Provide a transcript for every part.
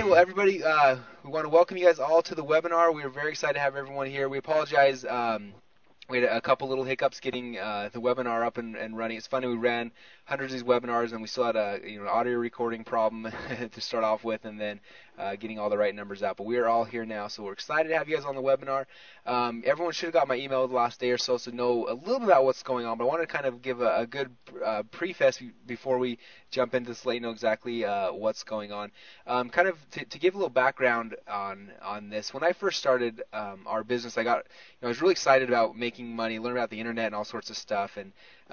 Well, everybody, we want to welcome you guys all to the webinar. We are very excited to have everyone here. We apologize. We had a couple little hiccups getting the webinar up and running. It's funny, we ran hundreds of these webinars and we still had an audio recording problem to start off with, and then getting all the right numbers out. But we are all here now, so we're excited to have you guys on the webinar. Everyone should have got my email the last day or so to know a little bit about what's going on, but I want to kind of give a good preface before we jump into this, let you know exactly what's going on. Kind of to give a little background on this, when I first started our business, I was really excited about making money, learning about the internet and all sorts of stuff, and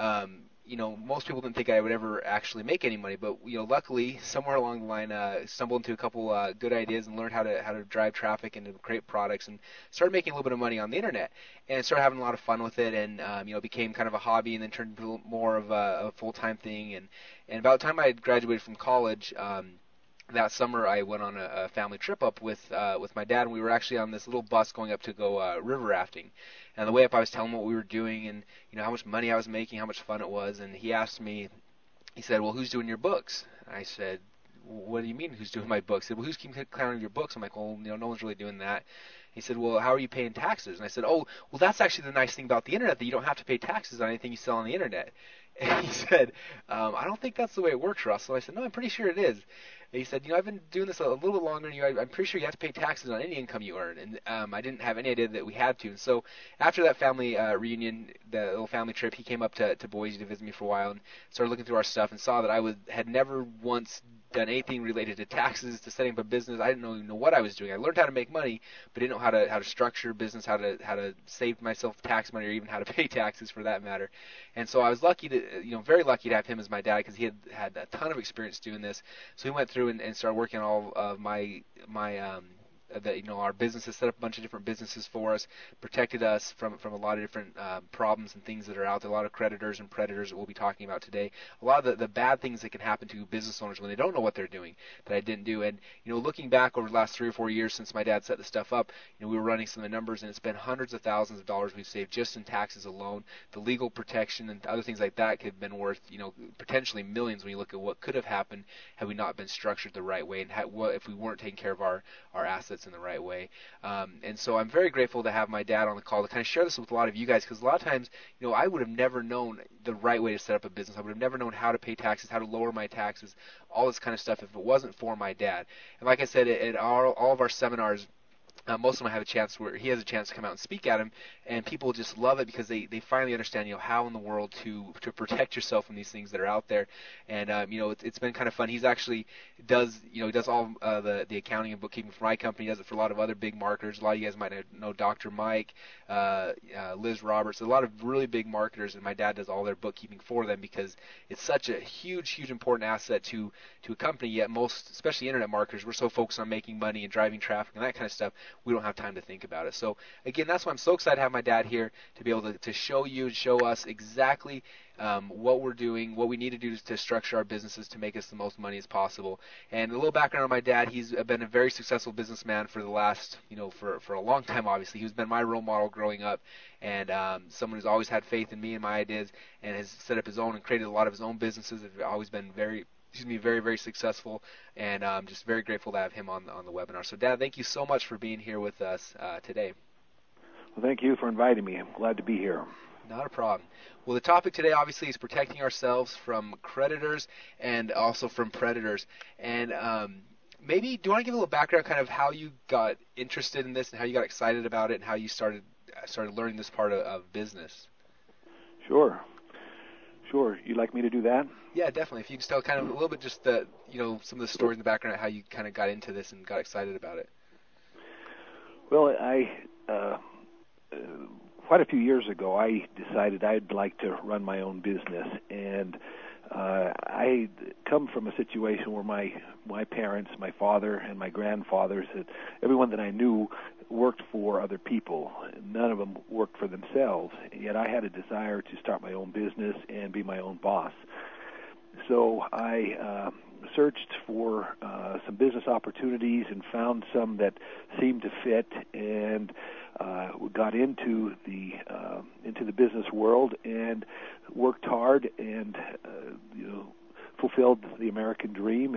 most people didn't think I would ever actually make any money, but luckily somewhere along the line, stumbled into a couple good ideas and learned how to drive traffic and to create products, and started making a little bit of money on the internet, and started having a lot of fun with it, and it became kind of a hobby, and then turned into more of a full-time thing, and about the time I had graduated from college. That summer, I went on a family trip up with my dad, and we were actually on this little bus going up to go river rafting. And on the way up, I was telling him what we were doing, and how much money I was making, how much fun it was. And he asked me, he said, "Well, who's doing your books?" I said, "What do you mean, who's doing my books?" He said, "Well, who's keeping count of your books?" I'm like, "Well, no one's really doing that." He said, "Well, how are you paying taxes?" And I said, "Oh, well, that's actually the nice thing about the internet, that you don't have to pay taxes on anything you sell on the internet." And he said, "I don't think that's the way it works, Russell." I said, "No, I'm pretty sure it is." And he said, "I've been doing this a little bit longer than you. I'm pretty sure you have to pay taxes on any income you earn." And I didn't have any idea that we had to. And so after that family reunion, the little family trip, he came up to Boise to visit me for a while and started looking through our stuff and saw that had never once done anything related to taxes, to setting up a business. I didn't know what I was doing. I learned how to make money, but didn't know how to structure business, how to save myself tax money, or even how to pay taxes for that matter. And so I was very lucky to have him as my dad, because he had a ton of experience doing this. So he went through and started working on all of my our businesses, set up a bunch of different businesses for us, protected us from a lot of different problems and things that are out there, a lot of creditors and predators that we'll be talking about today, a lot of the bad things that can happen to business owners when they don't know what they're doing, that I didn't do. And looking back over the last 3 or 4 years since my dad set this stuff up, we were running some of the numbers, and it's been hundreds of thousands of dollars we've saved just in taxes alone. The legal protection and other things like that could have been worth potentially millions when you look at what could have happened had we not been structured the right way, and if we weren't taking care of our assets in the right way. And so I'm very grateful to have my dad on the call to kind of share this with a lot of you guys, because a lot of times, I would have never known the right way to set up a business. I would have never known how to pay taxes, how to lower my taxes, all this kind of stuff if it wasn't for my dad. And like I said, at all of our seminars, most of them have a chance where he has a chance to come out and speak at him, and people just love it because they finally understand how in the world to protect yourself from these things that are out there. And it's been kind of fun. He's actually does all the accounting and bookkeeping for my company. He does it for a lot of other big marketers. A lot of you guys might know Dr. Mike, Liz Roberts, a lot of really big marketers, and my dad does all their bookkeeping for them, because it's such a huge important asset to a company. Yet most, especially internet marketers, we're so focused on making money and driving traffic and that kind of stuff, we don't have time to think about it. So again, that's why I'm so excited to have my dad here, to be able to show us exactly what we're doing, what we need to do to structure our businesses to make us the most money as possible. And a little background on my dad: he's been a very successful businessman for the last, for a long time. Obviously, he's been my role model growing up, and someone who's always had faith in me and my ideas, and has set up his own and created a lot of his own businesses. Have always been very, very successful, and I'm just very grateful to have him on the webinar. So, Dad, thank you so much for being here with us today. Well, thank you for inviting me. I'm glad to be here. Not a problem. Well, the topic today obviously is protecting ourselves from creditors and also from predators. And maybe, do you want to give a little background, kind of how you got interested in this and how you got excited about it and how you started learning this part of business? Sure. You'd like me to do that? Yeah, definitely. If you can tell kind of a little bit, just some of the stories in the background, how you kind of got into this and got excited about it. Well, quite a few years ago, I decided I'd like to run my own business, and I come from a situation where my parents, my father and my grandfathers, everyone that I knew worked for other people. None of them worked for themselves, yet I had a desire to start my own business and be my own boss. So I searched for some business opportunities and found some that seemed to fit, and got into the business world and worked hard and fulfilled the American dream. And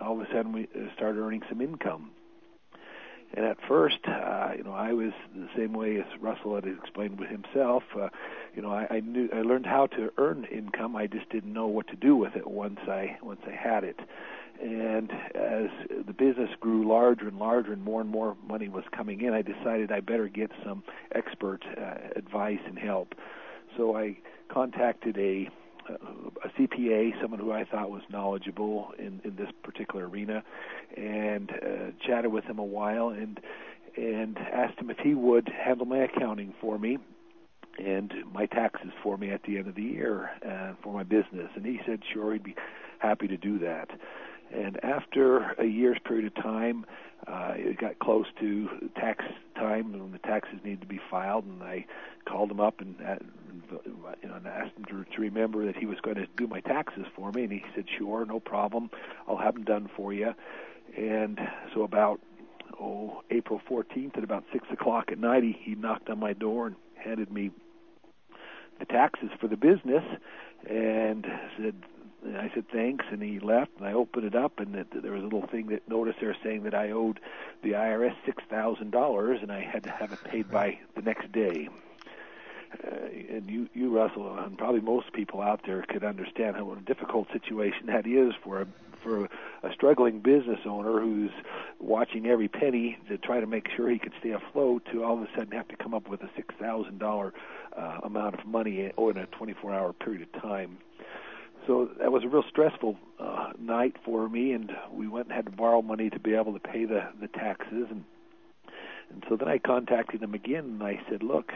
all of a sudden we started earning some income. And at first, I was the same way as Russell had explained with himself. I learned how to earn income. I just didn't know what to do with it once I had it. And as the business grew larger and larger and more money was coming in, I decided I better get some expert advice and help. So I contacted a CPA, someone who I thought was knowledgeable in this particular arena, and chatted with him a while and asked him if he would handle my accounting for me and my taxes for me at the end of the year for my business. And he said sure, he'd be happy to do that. And after a year's period of time, it got close to tax time when the taxes needed to be filed, and I called him up and asked him to remember that he was going to do my taxes for me, and he said, sure, no problem, I'll have them done for you. And so about April 14th at about 6 o'clock at night, he knocked on my door and handed me the taxes for the business, and I said thanks, and he left, and I opened it up, and there was a little thing that notice there saying that I owed the IRS $6,000, and I had to have it paid by the next day. And you, Russell, and probably most people out there could understand what a difficult situation that is for a struggling business owner who's watching every penny to try to make sure he can stay afloat, to all of a sudden have to come up with a $6,000 amount of money in a 24-hour period of time. So that was a real stressful night for me, and we went and had to borrow money to be able to pay the taxes. And so then I contacted him again, and I said, look,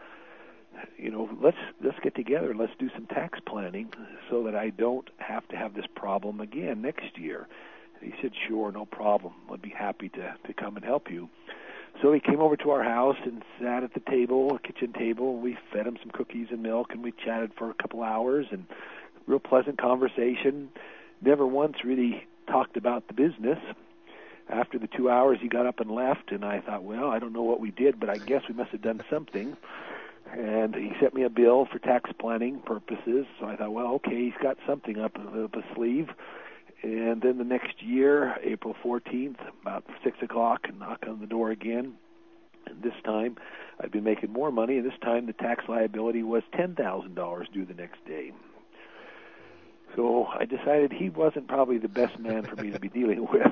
let's get together. Let's do some tax planning so that I don't have to have this problem again next year. And he said, sure, no problem. I'd be happy to come and help you. So he came over to our house and sat at the kitchen table, and we fed him some cookies and milk, and we chatted for a couple hours, and real pleasant conversation. Never once really talked about the business. After the 2 hours, he got up and left, and I thought, well, I don't know what we did, but I guess we must have done something. And he sent me a bill for tax planning purposes, so I thought, well, okay, he's got something up his sleeve. And then the next year, April 14th, about 6 o'clock, and knock on the door again. And this time, I'd been making more money, and this time the tax liability was $10,000 due the next day. So I decided he wasn't probably the best man for me to be dealing with.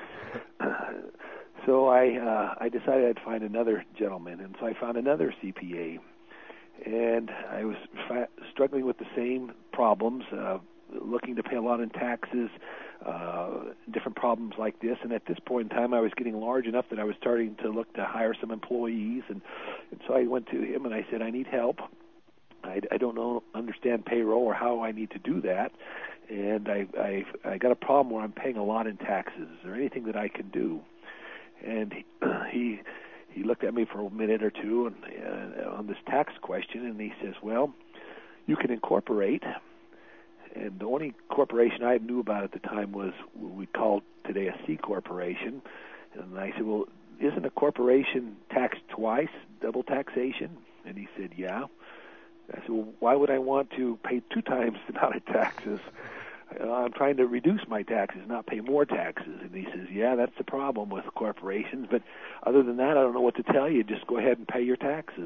So I decided I'd find another gentleman, and so I found another CPA. And I was struggling with the same problems, looking to pay a lot in taxes, different problems like this. And at this point in time, I was getting large enough that I was starting to look to hire some employees. And so I went to him and I said, I need help. I don't understand payroll or how I need to do that, and I got a problem where I'm paying a lot in taxes. Is there anything that I can do? And he looked at me for a minute or two on this tax question, and he says, well, you can incorporate. And the only corporation I knew about at the time was what we call today a C corporation. And I said, well, isn't a corporation taxed twice, double taxation? And he said, yeah. I said, well, why would I want to pay 2 times the amount of taxes? I'm trying to reduce my taxes, not pay more taxes. And he says, yeah, that's the problem with corporations. But other than that, I don't know what to tell you. Just go ahead and pay your taxes.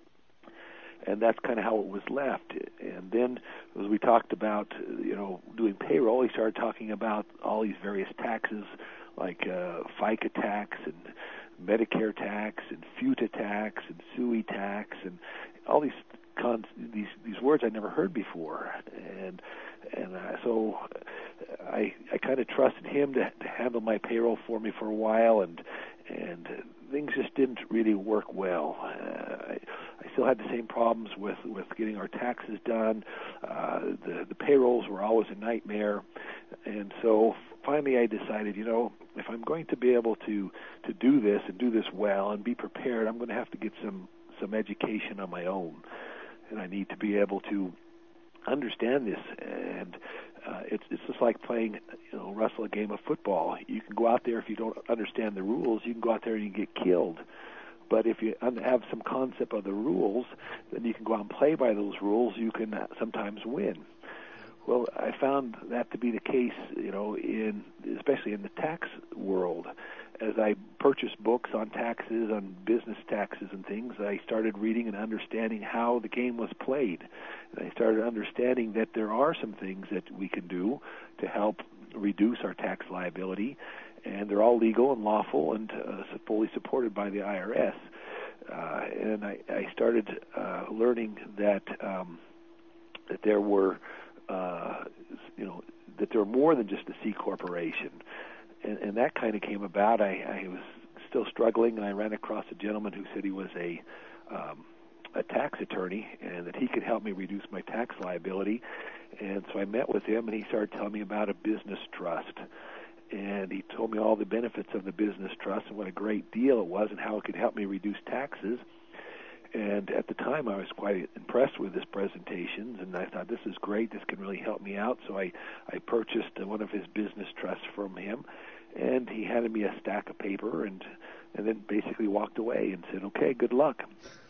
And that's kind of how it was left. And then as we talked about, doing payroll, he started talking about all these various taxes like FICA tax and Medicare tax and FUTA tax and SUI tax and all these words I'd never heard before, and so I kind of trusted him to handle my payroll for me for a while, and things just didn't really work well. I still had the same problems with getting our taxes done. The payrolls were always a nightmare, and so finally I decided, if I'm going to be able to do this and do this well and be prepared, I'm going to have to get some education on my own. And I need to be able to understand this. And it's just like playing, Russell, a game of football. You can go out there, if you don't understand the rules, you can go out there and you can get killed. But if you have some concept of the rules, then you can go out and play by those rules. You can sometimes win. Well, I found that to be the case, especially in the tax world. As I purchased books on taxes, on business taxes and things, I started reading and understanding how the game was played. And I started understanding that there are some things that we can do to help reduce our tax liability, and they're all legal and lawful and fully supported by the IRS. And I started learning that there were that there were more than just a C corporation. And that kind of came about. I was still struggling, and I ran across a gentleman who said he was a tax attorney and that he could help me reduce my tax liability. And so I met with him, and he started telling me about a business trust. And he told me all the benefits of the business trust and what a great deal it was and how it could help me reduce taxes. And at the time, I was quite impressed with his presentations, and I thought, this is great. This can really help me out. So I purchased one of his business trusts from him, and he handed me a stack of paper and then basically walked away and said, okay, good luck.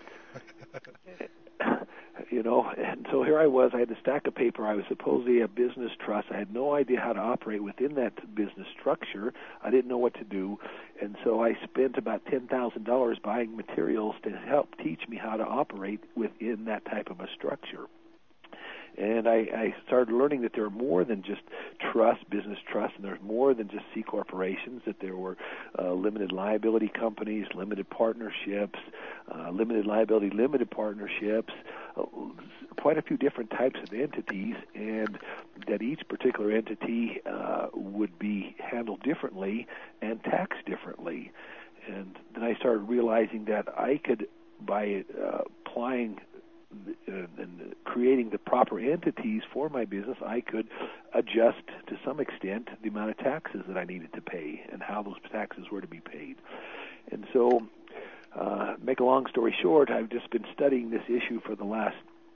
And so here I was. I had the stack of paper. I was supposedly a business trust. I had no idea how to operate within that business structure. I didn't know what to do. And so I spent about $10,000 buying materials to help teach me how to operate within that type of a structure. And I started learning that there are more than just business trusts, and there's more than just C corporations, that there were limited liability companies, limited partnerships, limited liability limited partnerships, quite a few different types of entities, and that each particular entity would be handled differently and taxed differently. And then I started realizing that I could, by applying and creating the proper entities for my business, I could adjust to some extent the amount of taxes that I needed to pay and how those taxes were to be paid. And so, make a long story short, I've just been studying this issue for the last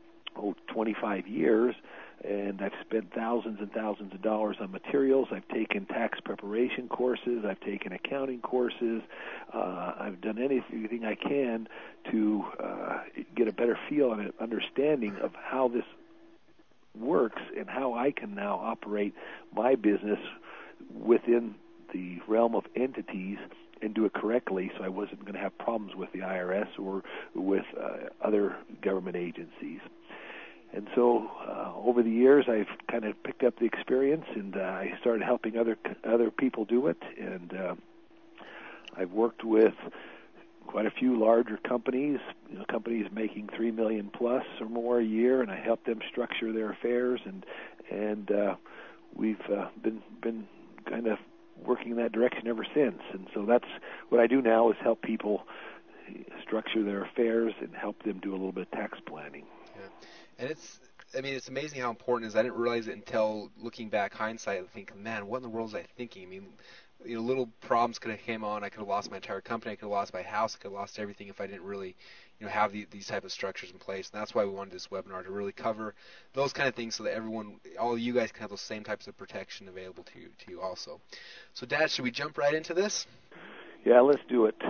25 years, and I've spent thousands and thousands of dollars on materials. I've taken tax preparation courses. I've taken accounting courses. I've done anything I can to get a better feel and an understanding of how this works and how I can now operate my business within the realm of entities and do it correctly, so I wasn't going to have problems with the IRS or with other government agencies. And so over the years, I've kind of picked up the experience, and I started helping other people do it. And I've worked with quite a few larger companies, companies making $3 million plus or more a year, and I help them structure their affairs. And we've been kind of working in that direction ever since. And so that's what I do now, is help people structure their affairs and help them do a little bit of tax planning. Yeah. And it's amazing how important it is. I didn't realize it until looking back, hindsight, and thinking, man, what in the world was I thinking? I mean, little problems could have came on. I could have lost my entire company. I could have lost my house. I could have lost everything if I didn't really, have these type of structures in place. And that's why we wanted this webinar, to really cover those kind of things, so that everyone, all you guys, can have those same types of protection available to you also. So, Dad, should we jump right into this? Yeah, let's do it.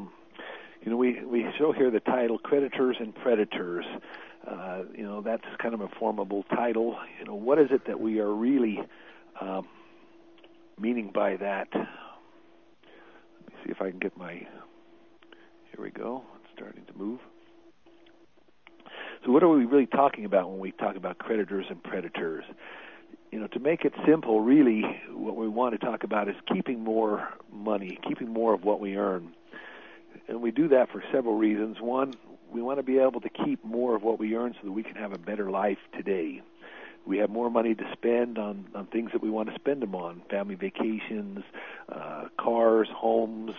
We show here the title, Creditors and Predators. That's kind of a formidable title. What is it that we are really meaning by that? Let me see if I can get here we go. It's starting to move. So what are we really talking about when we talk about creditors and predators? To make it simple, really, what we want to talk about is keeping more money, keeping more of what we earn. And we do that for several reasons. One, we want to be able to keep more of what we earn so that we can have a better life today. We have more money to spend on things that we want to spend them on: family vacations, cars, homes,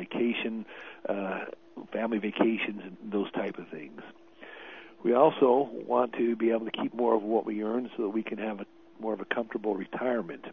family vacations, and those type of things. We also want to be able to keep more of what we earn so that we can have more of a comfortable retirement.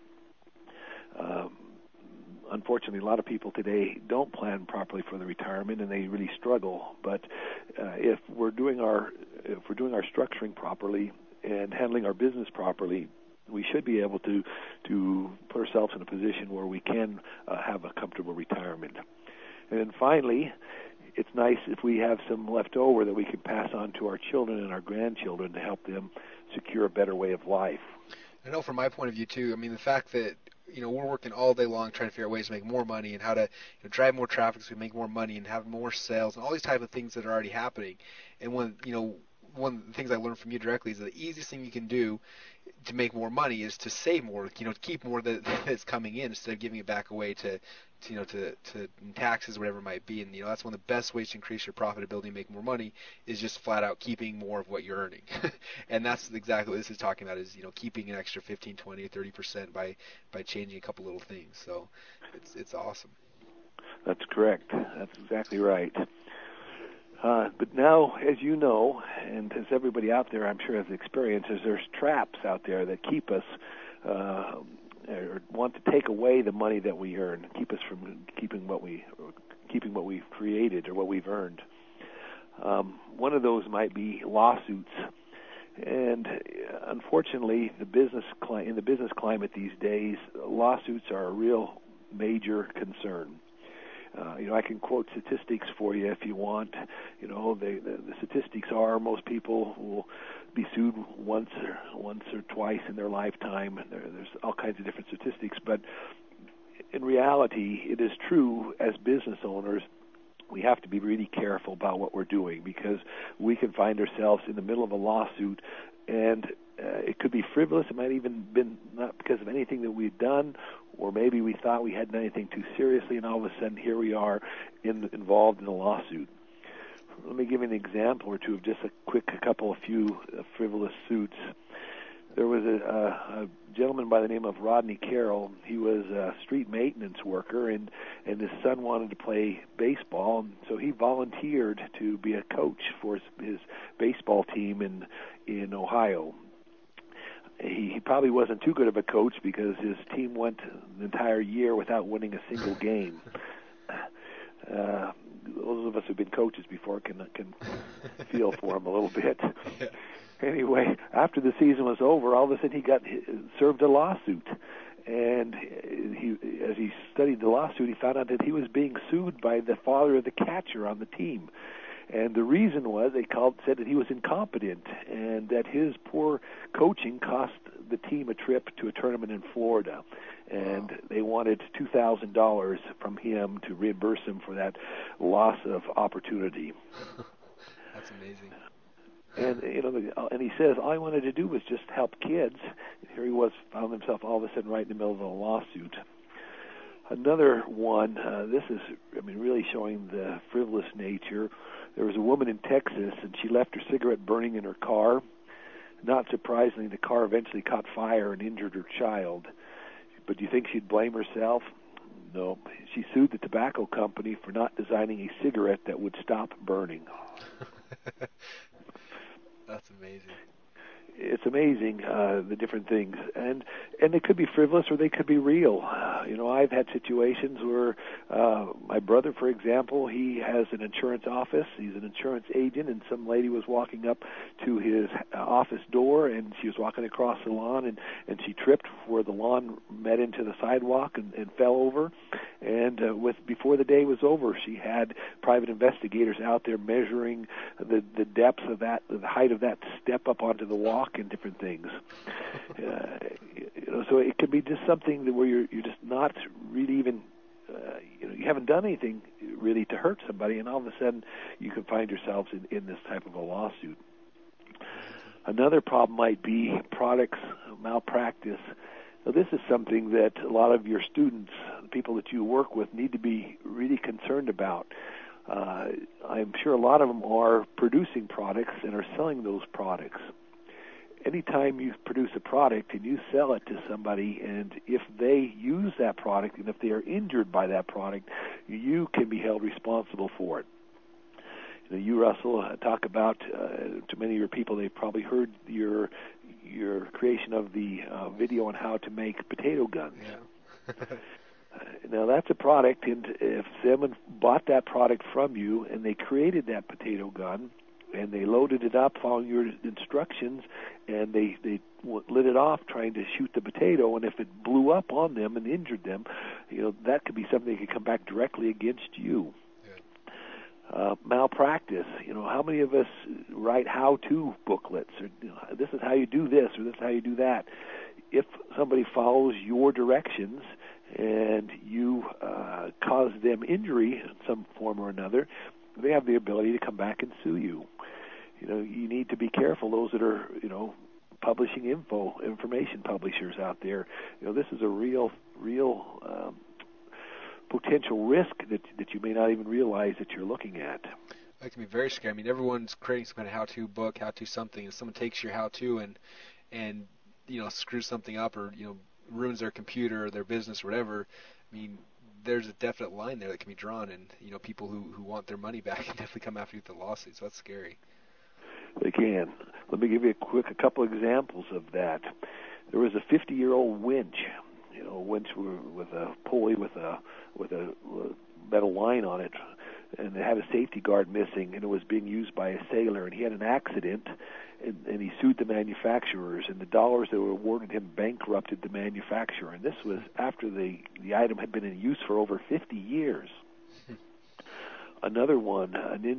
Unfortunately, a lot of people today don't plan properly for the retirement, and they really struggle. But if we're doing our structuring properly and handling our business properly, we should be able to put ourselves in a position where we can have a comfortable retirement. And then finally, it's nice if we have some left over that we can pass on to our children and our grandchildren to help them secure a better way of life. I know from my point of view too. I mean, the fact that we're working all day long trying to figure out ways to make more money and how to drive more traffic so we make more money and have more sales and all these type of things that are already happening. And one of the things I learned from you directly is that the easiest thing you can do to make more money is to save more, to keep more that's coming in instead of giving it back away to taxes, whatever it might be. And that's one of the best ways to increase your profitability and make more money is just flat out keeping more of what you're earning. And that's exactly what this is talking about is keeping an extra 15, 20, or 30% by changing a couple little things. So it's awesome. That's correct. That's exactly right. But now, as you know, and as everybody out there I'm sure has experiences, there's traps out there that keep us or want to take away the money that we earn, keep us from keeping what we've created or what we've earned. One of those might be lawsuits, and unfortunately, in the business climate these days, lawsuits are a real major concern. I can quote statistics for you if you want. The statistics are most people will be sued once or twice in their lifetime. There's all kinds of different statistics, but in reality, it is true as business owners, we have to be really careful about what we're doing because we can find ourselves in the middle of a lawsuit, and it could be frivolous. It might even been not because of anything that we've done, or maybe we thought we hadn't done anything too seriously, and all of a sudden here we are involved in a lawsuit. Let me give you an example or two of just a few frivolous suits. There was a gentleman by the name of Rodney Carroll. He was a street maintenance worker, and his son wanted to play baseball, and so he volunteered to be a coach for his baseball team in Ohio. He probably wasn't too good of a coach because his team went the entire year without winning a single game. Those of us who've been coaches before can feel for him a little bit. Yeah. Anyway, after the season was over, all of a sudden he got served a lawsuit. And as he studied the lawsuit, he found out that he was being sued by the father of the catcher on the team. And the reason was said that he was incompetent and that his poor coaching cost the team a trip to a tournament in Florida. And they wanted $2,000 from him to reimburse him for that loss of opportunity. That's amazing. And and he says all I wanted to do was just help kids. And here he found himself all of a sudden right in the middle of a lawsuit. Another one. This is, really showing the frivolous nature. There was a woman in Texas, and she left her cigarette burning in her car. Not surprisingly, the car eventually caught fire and injured her child. But do you think she'd blame herself? No. She sued the tobacco company for not designing a cigarette that would stop burning. That's amazing. It's amazing, the different things. And they could be frivolous or they could be real. I've had situations where my brother, for example, he has an insurance office. He's an insurance agent, and some lady was walking up to his office door, and she was walking across the lawn, and she tripped where the lawn met into the sidewalk and fell over. And before the day was over, she had private investigators out there measuring the depth of that, the height of that step up onto the walk and different things. So it could be just something where you're just not really even, you haven't done anything really to hurt somebody, and all of a sudden you can find yourselves in this type of a lawsuit. Another problem might be products malpractice. Now, this is something that a lot of your students, the people that you work with, need to be really concerned about. I'm sure a lot of them are producing products and are selling those products. Anytime you produce a product and you sell it to somebody, and if they use that product and if they are injured by that product, you can be held responsible for it. You, Russell, talk about, to many of your people, they've probably heard your creation of the video on how to make potato guns. Yeah. Now, that's a product, and if someone bought that product from you and they created that potato gun and they loaded it up following your instructions and they lit it off trying to shoot the potato, and if it blew up on them and injured them, that could be something that could come back directly against you. malpractice. How many of us write how-to booklets, or this is how you do this, or this is how you do that? If somebody follows your directions and you cause them injury in some form or another, they have the ability to come back and sue you. You need to be careful. Those that are, publishing information publishers out there, this is a real potential risk that you may not even realize that you're looking at. That can be very scary. I mean, everyone's creating some kind of how-to book, how-to something, and someone takes your how-to and screws something up, or ruins their computer or their business or whatever. I mean, there's a definite line there that can be drawn, and people who want their money back can definitely come after you with the lawsuits. So that's scary. They can. Let me give you a couple examples of that. There was a 50-year-old winch, winch with a pulley with a metal line on it, and it had a safety guard missing, and it was being used by a sailor, and he had an accident, and he sued the manufacturers, and the dollars that were awarded him bankrupted the manufacturer, and this was after the item had been in use for over 50 years. Another one,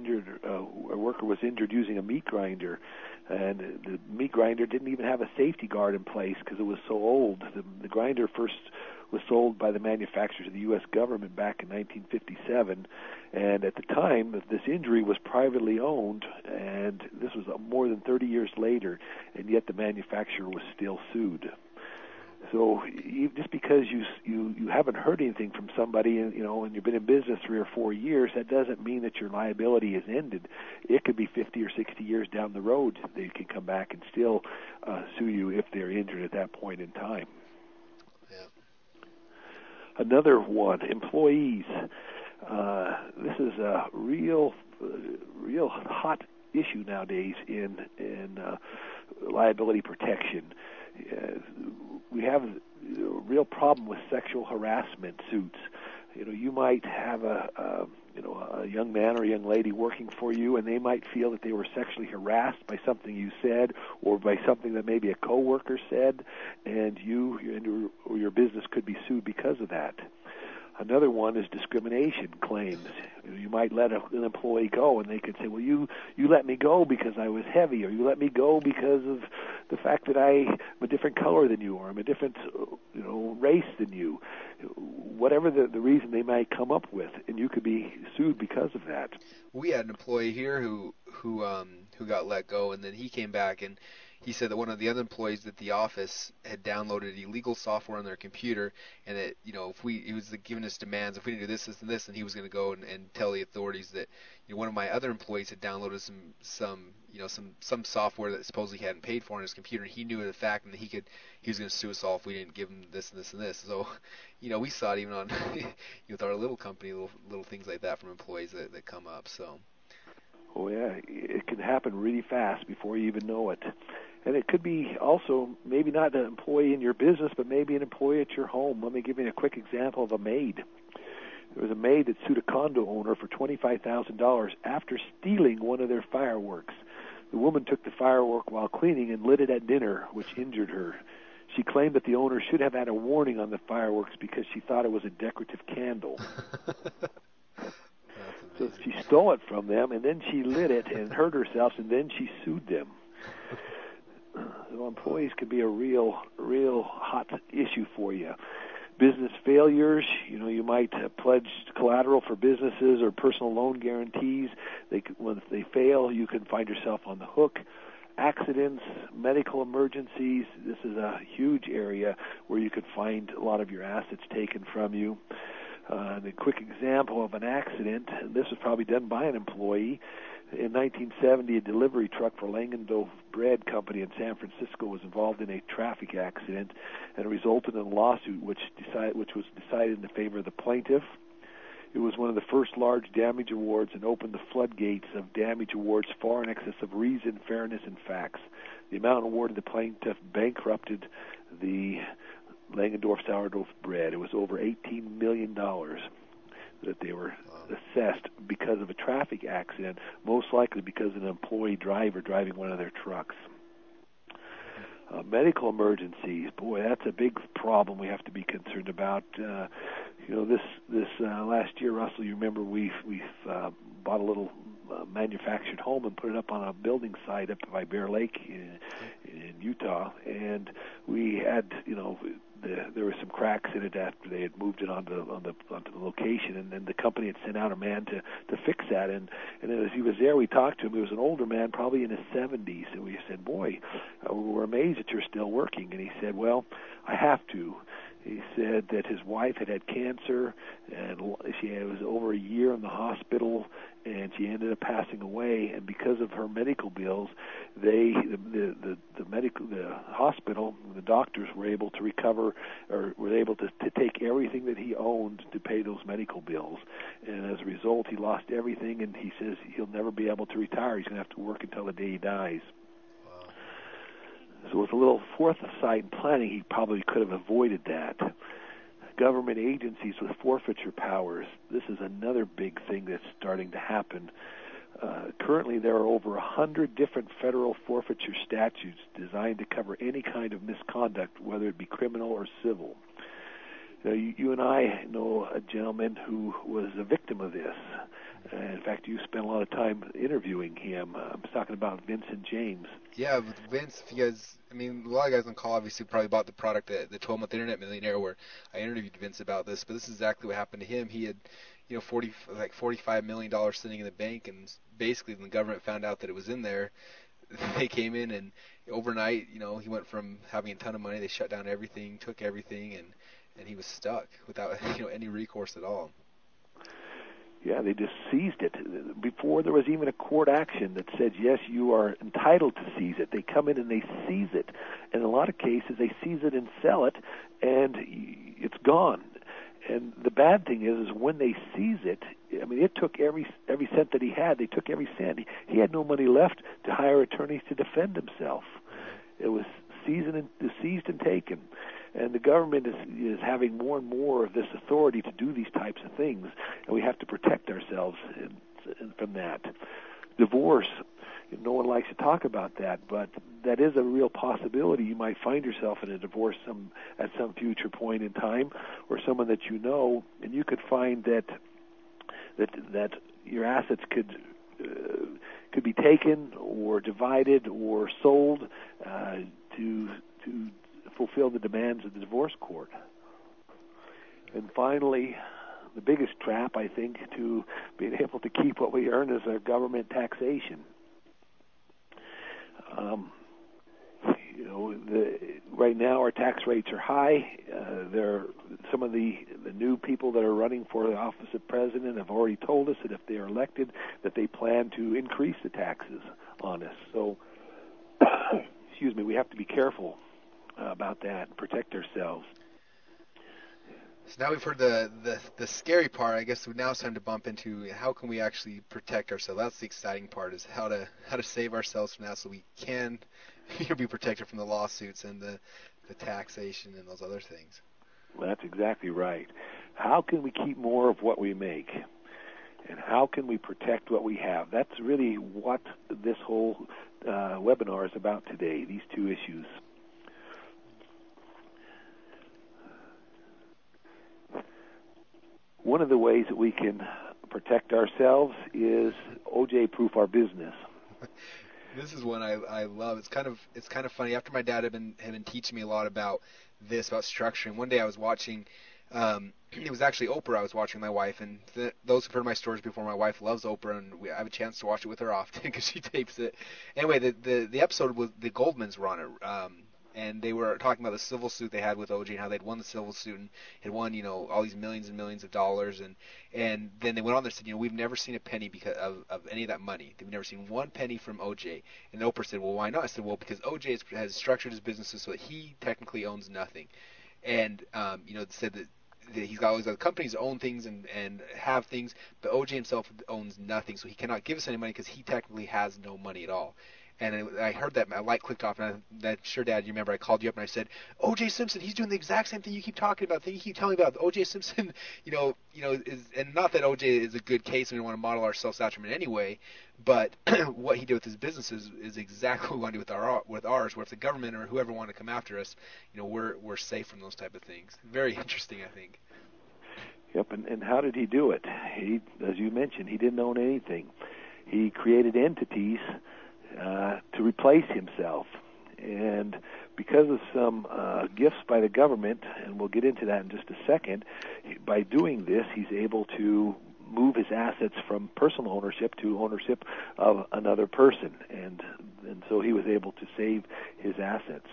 a worker was injured using a meat grinder, and the meat grinder didn't even have a safety guard in place because it was so old. The grinder first was sold by the manufacturer to the U.S. government back in 1957, and at the time, this injury was privately owned, and this was more than 30 years later, and yet the manufacturer was still sued. So just because you haven't heard anything from somebody, and you've been in business 3 or 4 years, that doesn't mean that your liability is ended. It could be 50 or 60 years down the road they can come back and still sue you if they're injured at that point in time. Yeah. Another one, employees. This is a real hot issue nowadays in liability protection. We have a real problem with sexual harassment suits. You might have a young man or a young lady working for you, and they might feel that they were sexually harassed by something you said, or by something that maybe a coworker said, and you or your business could be sued because of that. Another one is discrimination claims. You might let an employee go, and they could say, well, you let me go because I was heavy, or you let me go because of the fact that I'm a different color than you, or I'm a different race than you. Whatever the reason they might come up with, and you could be sued because of that. We had an employee here who got let go, and then he came back, and he said that one of the other employees at the office had downloaded illegal software on their computer, and that he was giving us demands, if we didn't do this, this, and this, and he was going to go and tell the authorities that one of my other employees had downloaded some software that supposedly he hadn't paid for on his computer, and he knew the fact, and he was going to sue us all if we didn't give him this and this and this. So we saw it even on with our little company, little things like that from employees that come up. So. Oh yeah, it can happen really fast before you even know it. And it could be also maybe not an employee in your business, but maybe an employee at your home. Let me give you a quick example of a maid. There was a maid that sued a condo owner for $25,000 after stealing one of their fireworks. The woman took the firework while cleaning and lit it at dinner, which injured her. She claimed that the owner should have had a warning on the fireworks because she thought it was a decorative candle. So she stole it from them, and then she lit it and hurt herself, and then she sued them. So employees can be a real hot issue for you. Business failures, you might pledge collateral for businesses or personal loan guarantees. When they fail, you can find yourself on the hook. Accidents, medical emergencies, this is a huge area where you could find a lot of your assets taken from you. The quick example of an accident, and this was probably done by an employee. In 1970, a delivery truck for Langendorf Bread Company in San Francisco was involved in a traffic accident, and it resulted in a lawsuit which was decided in favor of the plaintiff. It was one of the first large damage awards and opened the floodgates of damage awards far in excess of reason, fairness, and facts. The amount awarded the plaintiff bankrupted the Langendorf sourdough bread. It was over $18 million that they were assessed because of a traffic accident, most likely because of an employee driver driving one of their trucks. Medical emergencies, boy, that's a big problem we have to be concerned about. This last year, Russell, you remember we've bought a little manufactured home and put it up on a building site up by Bear Lake in Utah, and we had there were some cracks in it after they had moved it onto the location, and then the company had sent out a man to fix that, and as he was there, we talked to him. He was an older man, probably in his 70s, and we said, "Boy, we're amazed that you're still working." And he said, "Well, I have to." He said that his wife had cancer, and it was over a year in the hospital, and she ended up passing away. And because of her medical bills, the hospital, the doctors were able to recover, or were able to take everything that he owned to pay those medical bills. And as a result, he lost everything, and he says he'll never be able to retire. He's going to have to work until the day he dies. So with a little foresight and planning, he probably could have avoided that. Government agencies with forfeiture powers, this is another big thing that's starting to happen. Currently, there are over 100 different federal forfeiture statutes designed to cover any kind of misconduct, whether it be criminal or civil. You and I know a gentleman who was a victim of this. In fact, you spent a lot of time interviewing him. I'm talking about Vincent James. Yeah, with Vince, if you guys, a lot of guys on call obviously probably bought the product, the 12-month Internet Millionaire, where I interviewed Vince about this. But this is exactly what happened to him. He had, $45 million sitting in the bank, and basically when the government found out that it was in there, they came in and overnight, he went from having a ton of money, they shut down everything, took everything, and he was stuck without any recourse at all. Yeah, they just seized it. Before there was even a court action that said, yes, you are entitled to seize it. They come in and they seize it. And in a lot of cases, they seize it and sell it, and it's gone. And the bad thing is when they seize it, it took every cent that he had. They took every cent. He had no money left to hire attorneys to defend himself. It was seized and taken. And the government is having more and more of this authority to do these types of things, and we have to protect ourselves from that. Divorce, no one likes to talk about that, but that is a real possibility. You might find yourself in a divorce at some future point in time, or someone that you know, and you could find that your assets could be taken or divided or sold to fulfill the demands of the divorce court. And finally, the biggest trap, I think, to being able to keep what we earn is our government taxation. Right now our tax rates are high. Some of the new people that are running for the office of president have already told us that if they are elected, that they plan to increase the taxes on us. So, we have to be careful about that and protect ourselves. So now we've heard the scary part. I guess now it's time to bump into how can we actually protect ourselves. That's the exciting part, is how to save ourselves from that, so we can be protected from the lawsuits and the taxation and those other things. Well, that's exactly right. How can we keep more of what we make? And how can we protect what we have? That's really what this whole webinar is about today, these two issues. One of the ways that we can protect ourselves is OJ-proof our business. This is one I love. It's kind of funny. After my dad had been teaching me a lot about structuring. One day I was watching. It was actually Oprah I was watching with my wife, and those who've heard my stories before, my wife loves Oprah, and I have a chance to watch it with her often because she tapes it. Anyway, the episode was the Goldmans were on it. And they were talking about the civil suit they had with OJ and how they'd won the civil suit and had won, all these millions and millions of dollars. And then they went on there and said, we've never seen a penny because of any of that money. We've never seen one penny from OJ. And Oprah said, well, why not? I said, well, because OJ has structured his businesses so that he technically owns nothing. And, said that he's got all these other companies that own things and have things, but OJ himself owns nothing, so he cannot give us any money because he technically has no money at all. And I heard that, my light clicked off, and sure, Dad, you remember I called you up and I said, O.J. Simpson, he's doing the exact same thing you keep talking about, the thing you keep telling me about. O.J. Simpson, is, and not that O.J. is a good case and we want to model ourselves after him in any way, but what he did with his businesses is exactly what we want to do with ours, where if the government or whoever wanted to come after us, we're safe from those type of things. Very interesting, I think. Yep, and how did he do it? He, as you mentioned, he didn't own anything. He created entities to replace himself. And because of some gifts by the government, and we'll get into that in just a second, by doing this, he's able to move his assets from personal ownership to ownership of another person. And so he was able to save his assets.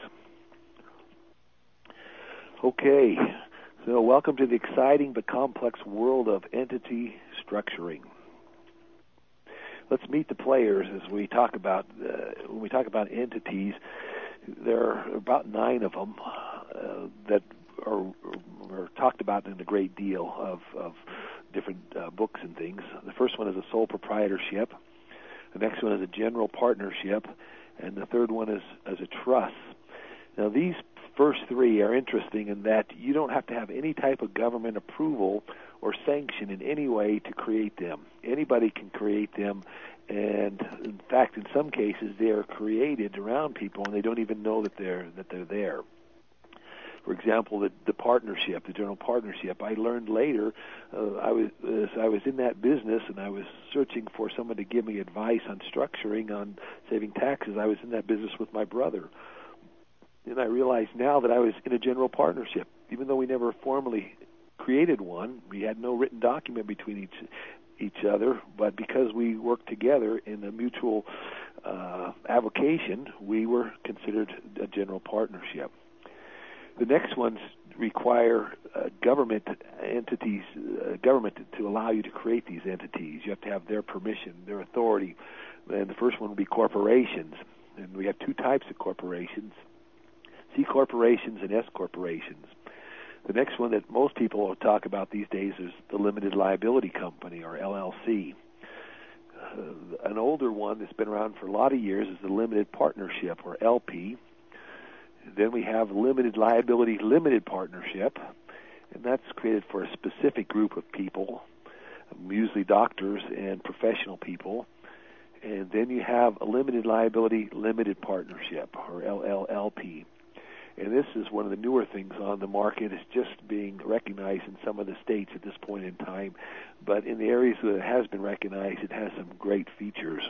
Okay. So welcome to the exciting but complex world of entity structuring. Let's meet the players as we talk about, when we talk about entities, there are about 9 of them that are talked about in a great deal of different books and things. The first one is a sole proprietorship. The next one is a general partnership. And the third one is as a trust. Now these first 3 are interesting in that you don't have to have any type of government approval or sanction in any way to create them. Anybody can create them, and in fact, in some cases, they are created around people, and they don't even know that they're there. For example, the partnership, the general partnership. I learned later, as I was in that business and I was searching for someone to give me advice on structuring, on saving taxes. I was in that business with my brother. And I realize now that I was in a general partnership, even though we never formally created one. We had no written document between each other, but because we worked together in a mutual avocation, we were considered a general partnership. The next ones require government entities, government to allow you to create these entities. You have to have their permission, their authority. And the first one would be corporations. And we have 2 types of corporations, C corporations and S corporations. The next one that most people will talk about these days is the limited liability company, or LLC. An older one that's been around for a lot of years is the limited partnership, or LP. Then we have limited liability limited partnership, and that's created for a specific group of people, usually doctors and professional people. And then you have a limited liability limited partnership, or LLLP. And this is one of the newer things on the market. It's just being recognized in some of the states at this point in time. But in the areas that it has been recognized, it has some great features.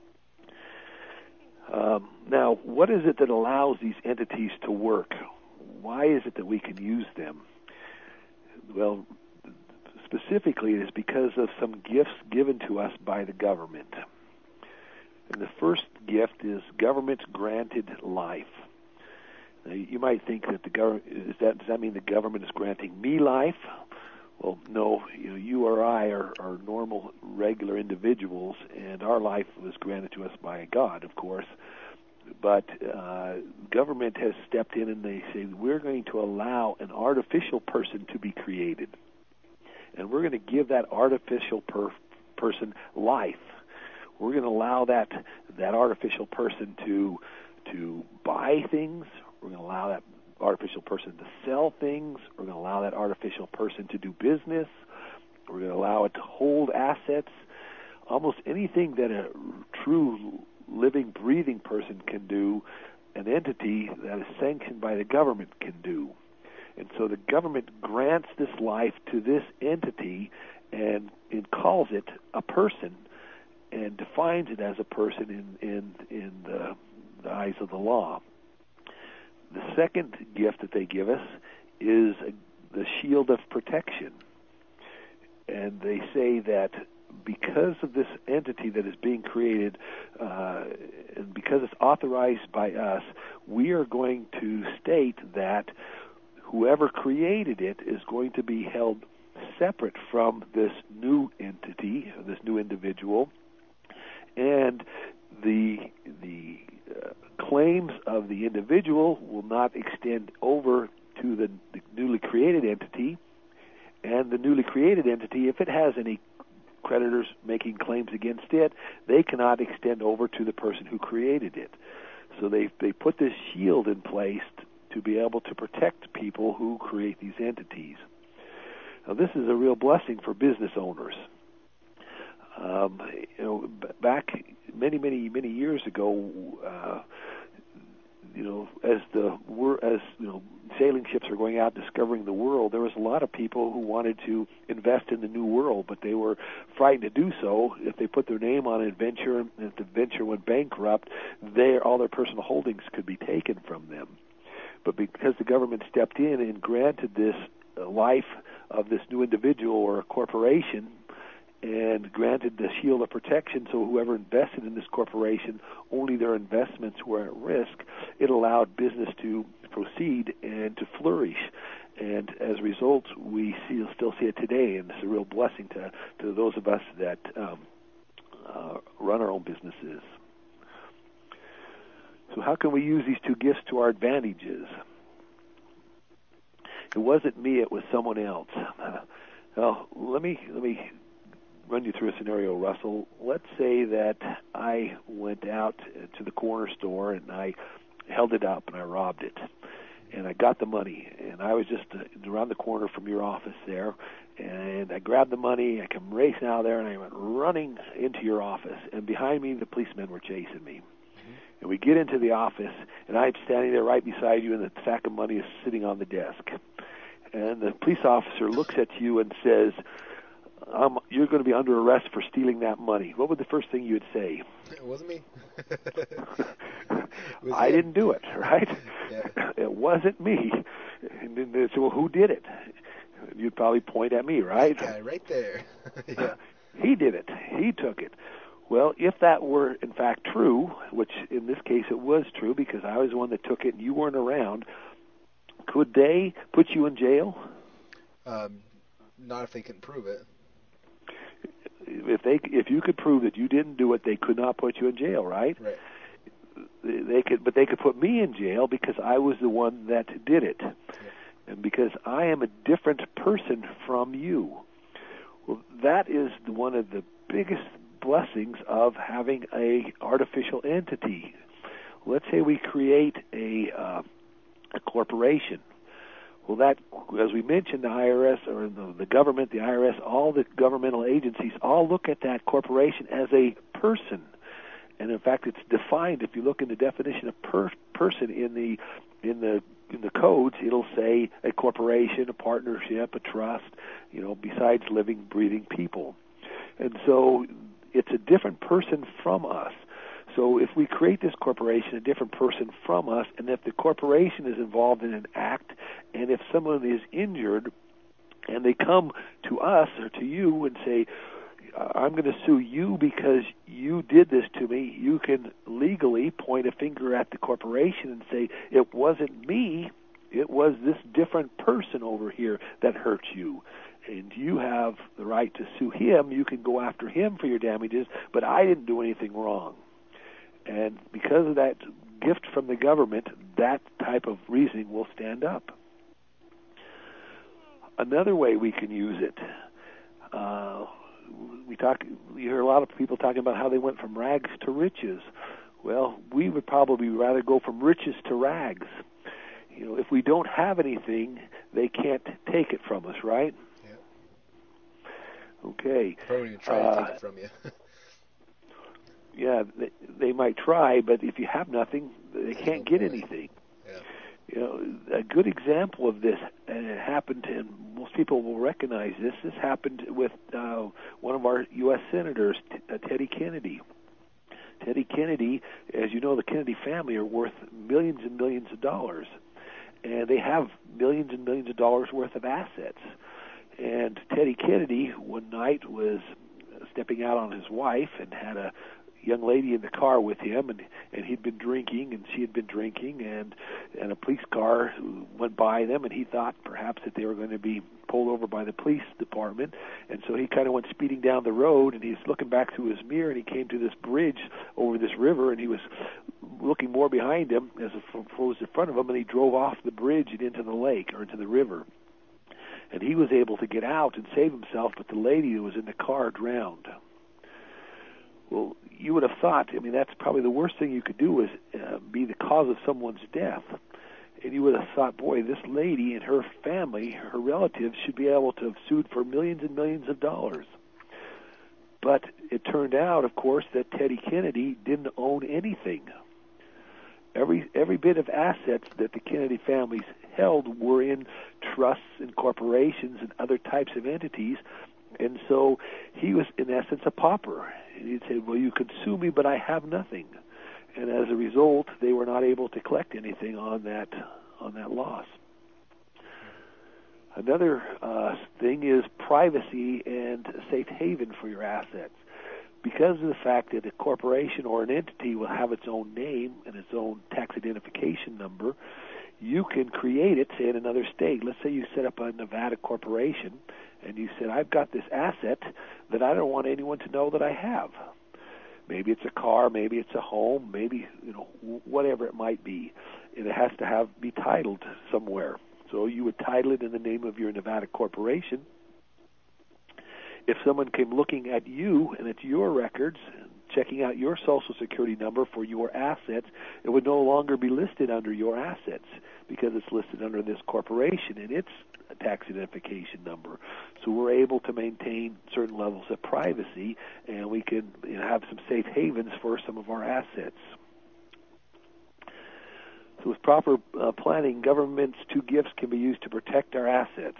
Now, what is it that allows these entities to work? Why is it that we can use them? Well, specifically, it is because of some gifts given to us by the government. And the first gift is government-granted life. Now, you might think that the government, does that mean the government is granting me life? Well, no. You or I are normal, regular individuals, and our life was granted to us by God, of course. But government has stepped in and they say, we're going to allow an artificial person to be created. And we're going to give that artificial person life. We're going to allow that artificial person to buy things. We're going to allow that artificial person to sell things. We're going to allow that artificial person to do business. We're going to allow it to hold assets. Almost anything that a true living, breathing person can do, an entity that is sanctioned by the government can do. And so the government grants this life to this entity and it calls it a person and defines it as a person in the eyes of the law. The second gift that they give us is the shield of protection. And they say that because of this entity that is being created, and because it's authorized by us, we are going to state that whoever created it is going to be held separate from this new entity, this new individual, and the claims of the individual will not extend over to the newly created entity, and the newly created entity, if it has any creditors making claims against it, they cannot extend over to the person who created it. So they put this shield in place to be able to protect people who create these entities. Now, this is a real blessing for business owners. Back many years ago, sailing ships are going out discovering the world, there was a lot of people who wanted to invest in the new world, but they were frightened to do so. If they put their name on an adventure, and if the venture went bankrupt, all their personal holdings could be taken from them. But because the government stepped in and granted this life of this new individual or a corporation, and granted the shield of protection, so whoever invested in this corporation, only their investments were at risk, it allowed business to proceed and to flourish. And as a result, we still see it today, and it's a real blessing to those of us that run our own businesses. So how can we use these two gifts to our advantages? It wasn't me, it was someone else. Well, let me run you through a scenario, Russell. Let's say that I went out to the corner store and I held it up and I robbed it. And I got the money, and I was just around the corner from your office there, and I grabbed the money, I come racing out there, and I went running into your office, and behind me the policemen were chasing me. And we get into the office, and I'm standing there right beside you, and the sack of money is sitting on the desk. And the police officer looks at you and says, you're going to be under arrest for stealing that money. What would the first thing you'd say? It wasn't me. I didn't do it, right? Yeah. It wasn't me. And then they say, well, who did it? You'd probably point at me, right? That guy right there. Yeah. He did it. He took it. Well, if that were in fact true, which in this case it was true because I was the one that took it and you weren't around, could they put you in jail? Not if they can prove it. If you could prove that you didn't do it, they could not put you in jail, right? Right. They could put me in jail because I was the one that did it, yeah. and because I am a different person from you. Well, that is one of the biggest blessings of having a artificial entity. Let's say we create a corporation. Well, that, as we mentioned, the IRS or the government, the IRS, all the governmental agencies all look at that corporation as a person. And in fact, it's defined. If you look in the definition of person in the codes, it'll say a corporation, a partnership, a trust. Besides living, breathing people. And so it's a different person from us. So if we create this corporation, a different person from us, and if the corporation is involved in an act, and if someone is injured, and they come to us or to you and say, I'm going to sue you because you did this to me, you can legally point a finger at the corporation and say, it wasn't me, it was this different person over here that hurt you. And you have the right to sue him. You can go after him for your damages, but I didn't do anything wrong. And because of that gift from the government, that type of reasoning will stand up. Another way we can use it, you hear a lot of people talking about how they went from rags to riches. Well, we would probably rather go from riches to rags. If we don't have anything, they can't take it from us, right? Yeah. Okay. Probably going to try to take it from you. Yeah, they might try, but if you have nothing, they can't get anything. Yeah. A good example of this, and it happened, and most people will recognize this. This happened with one of our U.S. senators, Teddy Kennedy. Teddy Kennedy, as you know, the Kennedy family are worth millions and millions of dollars, and they have millions and millions of dollars worth of assets. And Teddy Kennedy one night was stepping out on his wife and had a young lady in the car with him, and he'd been drinking, and she had been drinking, and a police car went by them, and he thought perhaps that they were going to be pulled over by the police department, and so he kind of went speeding down the road, and he's looking back through his mirror, and he came to this bridge over this river, and he was looking more behind him as opposed in front of him, and he drove off the bridge and into the lake or into the river. And he was able to get out and save himself, but the lady who was in the car drowned. Well, you would have thought, that's probably the worst thing you could do is be the cause of someone's death. And you would have thought, boy, this lady and her family, her relatives, should be able to have sued for millions and millions of dollars. But it turned out, of course, that Teddy Kennedy didn't own anything. every bit of assets that the Kennedy families held were in trusts and corporations and other types of entities. And so he was, in essence, a pauper. And he'd say, well, you can sue me, but I have nothing. And as a result, they were not able to collect anything on that loss. Another thing is privacy and a safe haven for your assets. Because of the fact that a corporation or an entity will have its own name and its own tax identification number, you can create it, say, in another state. Let's say you set up a Nevada corporation, and you said, I've got this asset that I don't want anyone to know that I have. Maybe it's a car, maybe it's a home, maybe, whatever it might be. And it has to be titled somewhere. So you would title it in the name of your Nevada corporation. If someone came looking at you and at your records, checking out your Social Security number for your assets, it would no longer be listed under your assets because it's listed under this corporation and its tax identification number. So we're able to maintain certain levels of privacy, and we can have some safe havens for some of our assets. So with proper planning, government's two gifts can be used to protect our assets.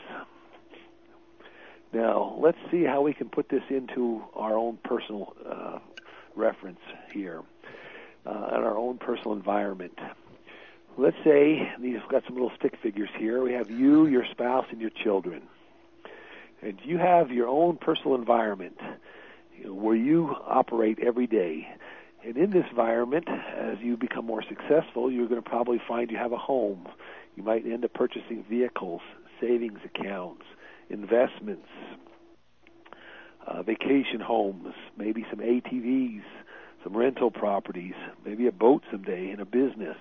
Now, let's see how we can put this into our own personal reference here, in our own personal environment. Let's say, these have got some little stick figures here. We have you, your spouse, and your children. And you have your own personal environment where you operate every day. And in this environment, as you become more successful, you're going to probably find you have a home. You might end up purchasing vehicles, savings accounts, investments, vacation homes, maybe some ATVs, some rental properties, maybe a boat someday, and a business.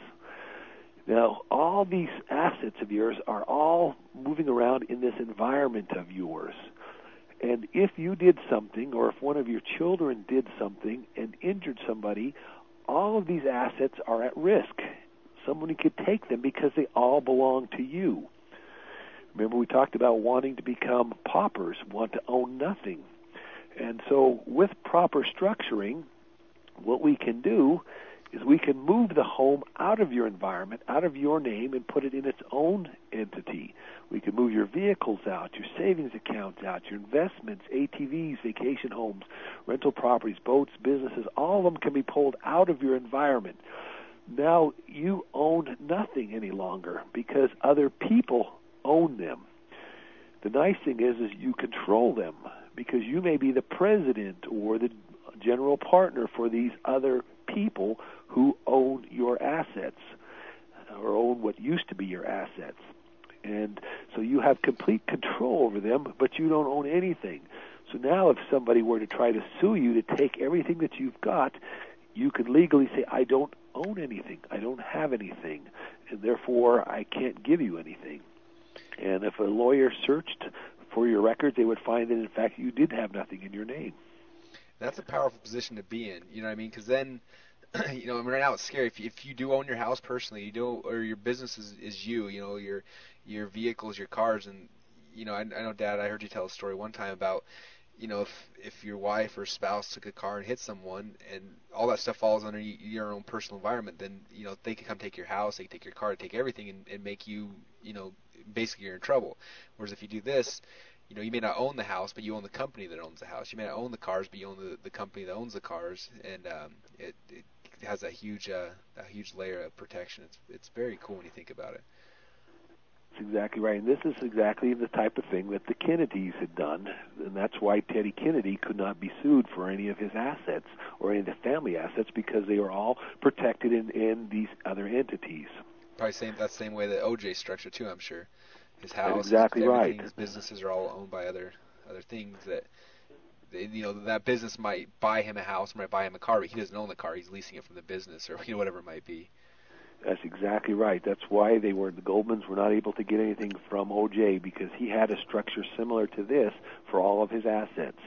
Now, all these assets of yours are all moving around in this environment of yours. And if you did something, or if one of your children did something and injured somebody, all of these assets are at risk. Somebody could take them because they all belong to you. Remember, we talked about wanting to become paupers, want to own nothing. And so with proper structuring, what we can do is we can move the home out of your environment, out of your name, and put it in its own entity. We can move your vehicles out, your savings accounts out, your investments, ATVs, vacation homes, rental properties, boats, businesses, all of them can be pulled out of your environment. Now you own nothing any longer because other people own them. The nice thing is you control them because you may be the president or the general partner for these other people who own your assets or own what used to be your assets. And so you have complete control over them, but you don't own anything. So now if somebody were to try to sue you to take everything that you've got, you can legally say, I don't own anything. I don't have anything, and therefore I can't give you anything. And if a lawyer searched for your records, they would find that, in fact, you did have nothing in your name. That's a powerful position to be in, you know what I mean? Because then, right now it's scary. If you do own your house personally, or your business is you, your vehicles, your cars, and, I know, Dad, I heard you tell a story one time about, if your wife or spouse took a car and hit someone and all that stuff falls under your own personal environment, then, they can come take your house, they can take your car, take everything and make you, basically you're in trouble. Whereas if you do this, you may not own the house, but you own the company that owns the house. You may not own the cars, but you own the company that owns the cars, and it has a huge layer of protection. It's very cool when you think about it. That's exactly right, and this is exactly the type of thing that the Kennedys had done, and that's why Teddy Kennedy could not be sued for any of his assets or any of the family assets because they were all protected in these other entities. Probably that's the same way that OJ structured too, I'm sure. His house, that's exactly right. His businesses are all owned by other things that, that business might buy him a house, might buy him a car, but he doesn't own the car. He's leasing it from the business or whatever it might be. That's exactly right. That's why the Goldmans were not able to get anything from OJ because he had a structure similar to this for all of his assets.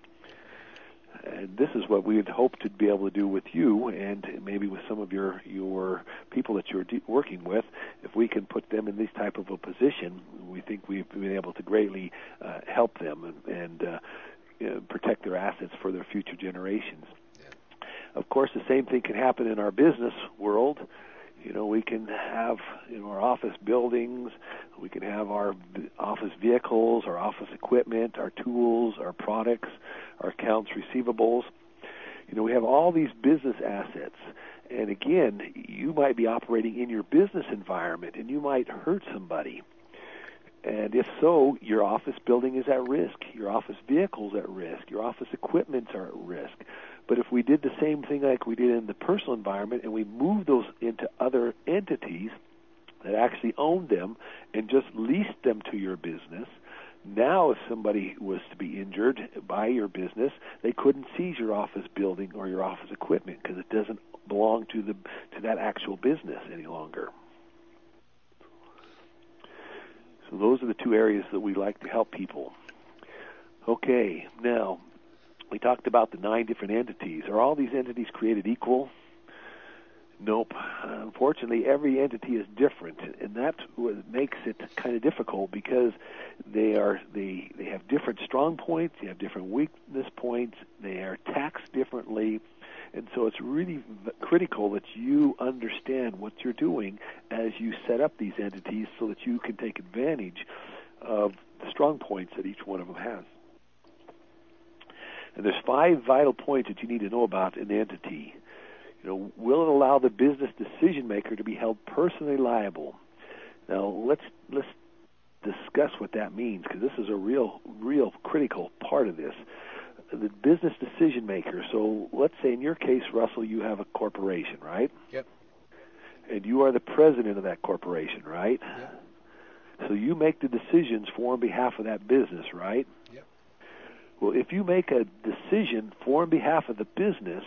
And this is what we had hoped to be able to do with you and maybe with some of your people that you're working with. If we can put them in this type of a position, we think we've been able to greatly help them and protect their assets for their future generations. Yeah. Of course, the same thing can happen in our business world. We can have our office buildings, we can have our office vehicles, our office equipment, our tools, our products, our accounts receivables. We have all these business assets. And again, you might be operating in your business environment and you might hurt somebody. And if so, your office building is at risk, your office vehicle's at risk, your office equipments are at risk. But if we did the same thing like we did in the personal environment and we moved those into other entities that actually owned them and just leased them to your business, now if somebody was to be injured by your business, they couldn't seize your office building or your office equipment because it doesn't belong to that actual business any longer. So those are the two areas that we like to help people. Okay, now we talked about the 9 different entities. Are all these entities created equal? Nope. Unfortunately, every entity is different, and that's what makes it kind of difficult because they have different strong points, they have different weakness points, they are taxed differently, and so it's really critical that you understand what you're doing as you set up these entities so that you can take advantage of the strong points that each one of them has. And there's 5 vital points that you need to know about an entity. Will it allow the business decision maker to be held personally liable? Now, let's discuss what that means, because this is a real critical part of this. The business decision maker. So let's say in your case, Russell, you have a corporation, right? Yep. And you are the president of that corporation, right? Yep. So you make the decisions on behalf of that business, right? Yep. Well, if you make a decision on behalf of the business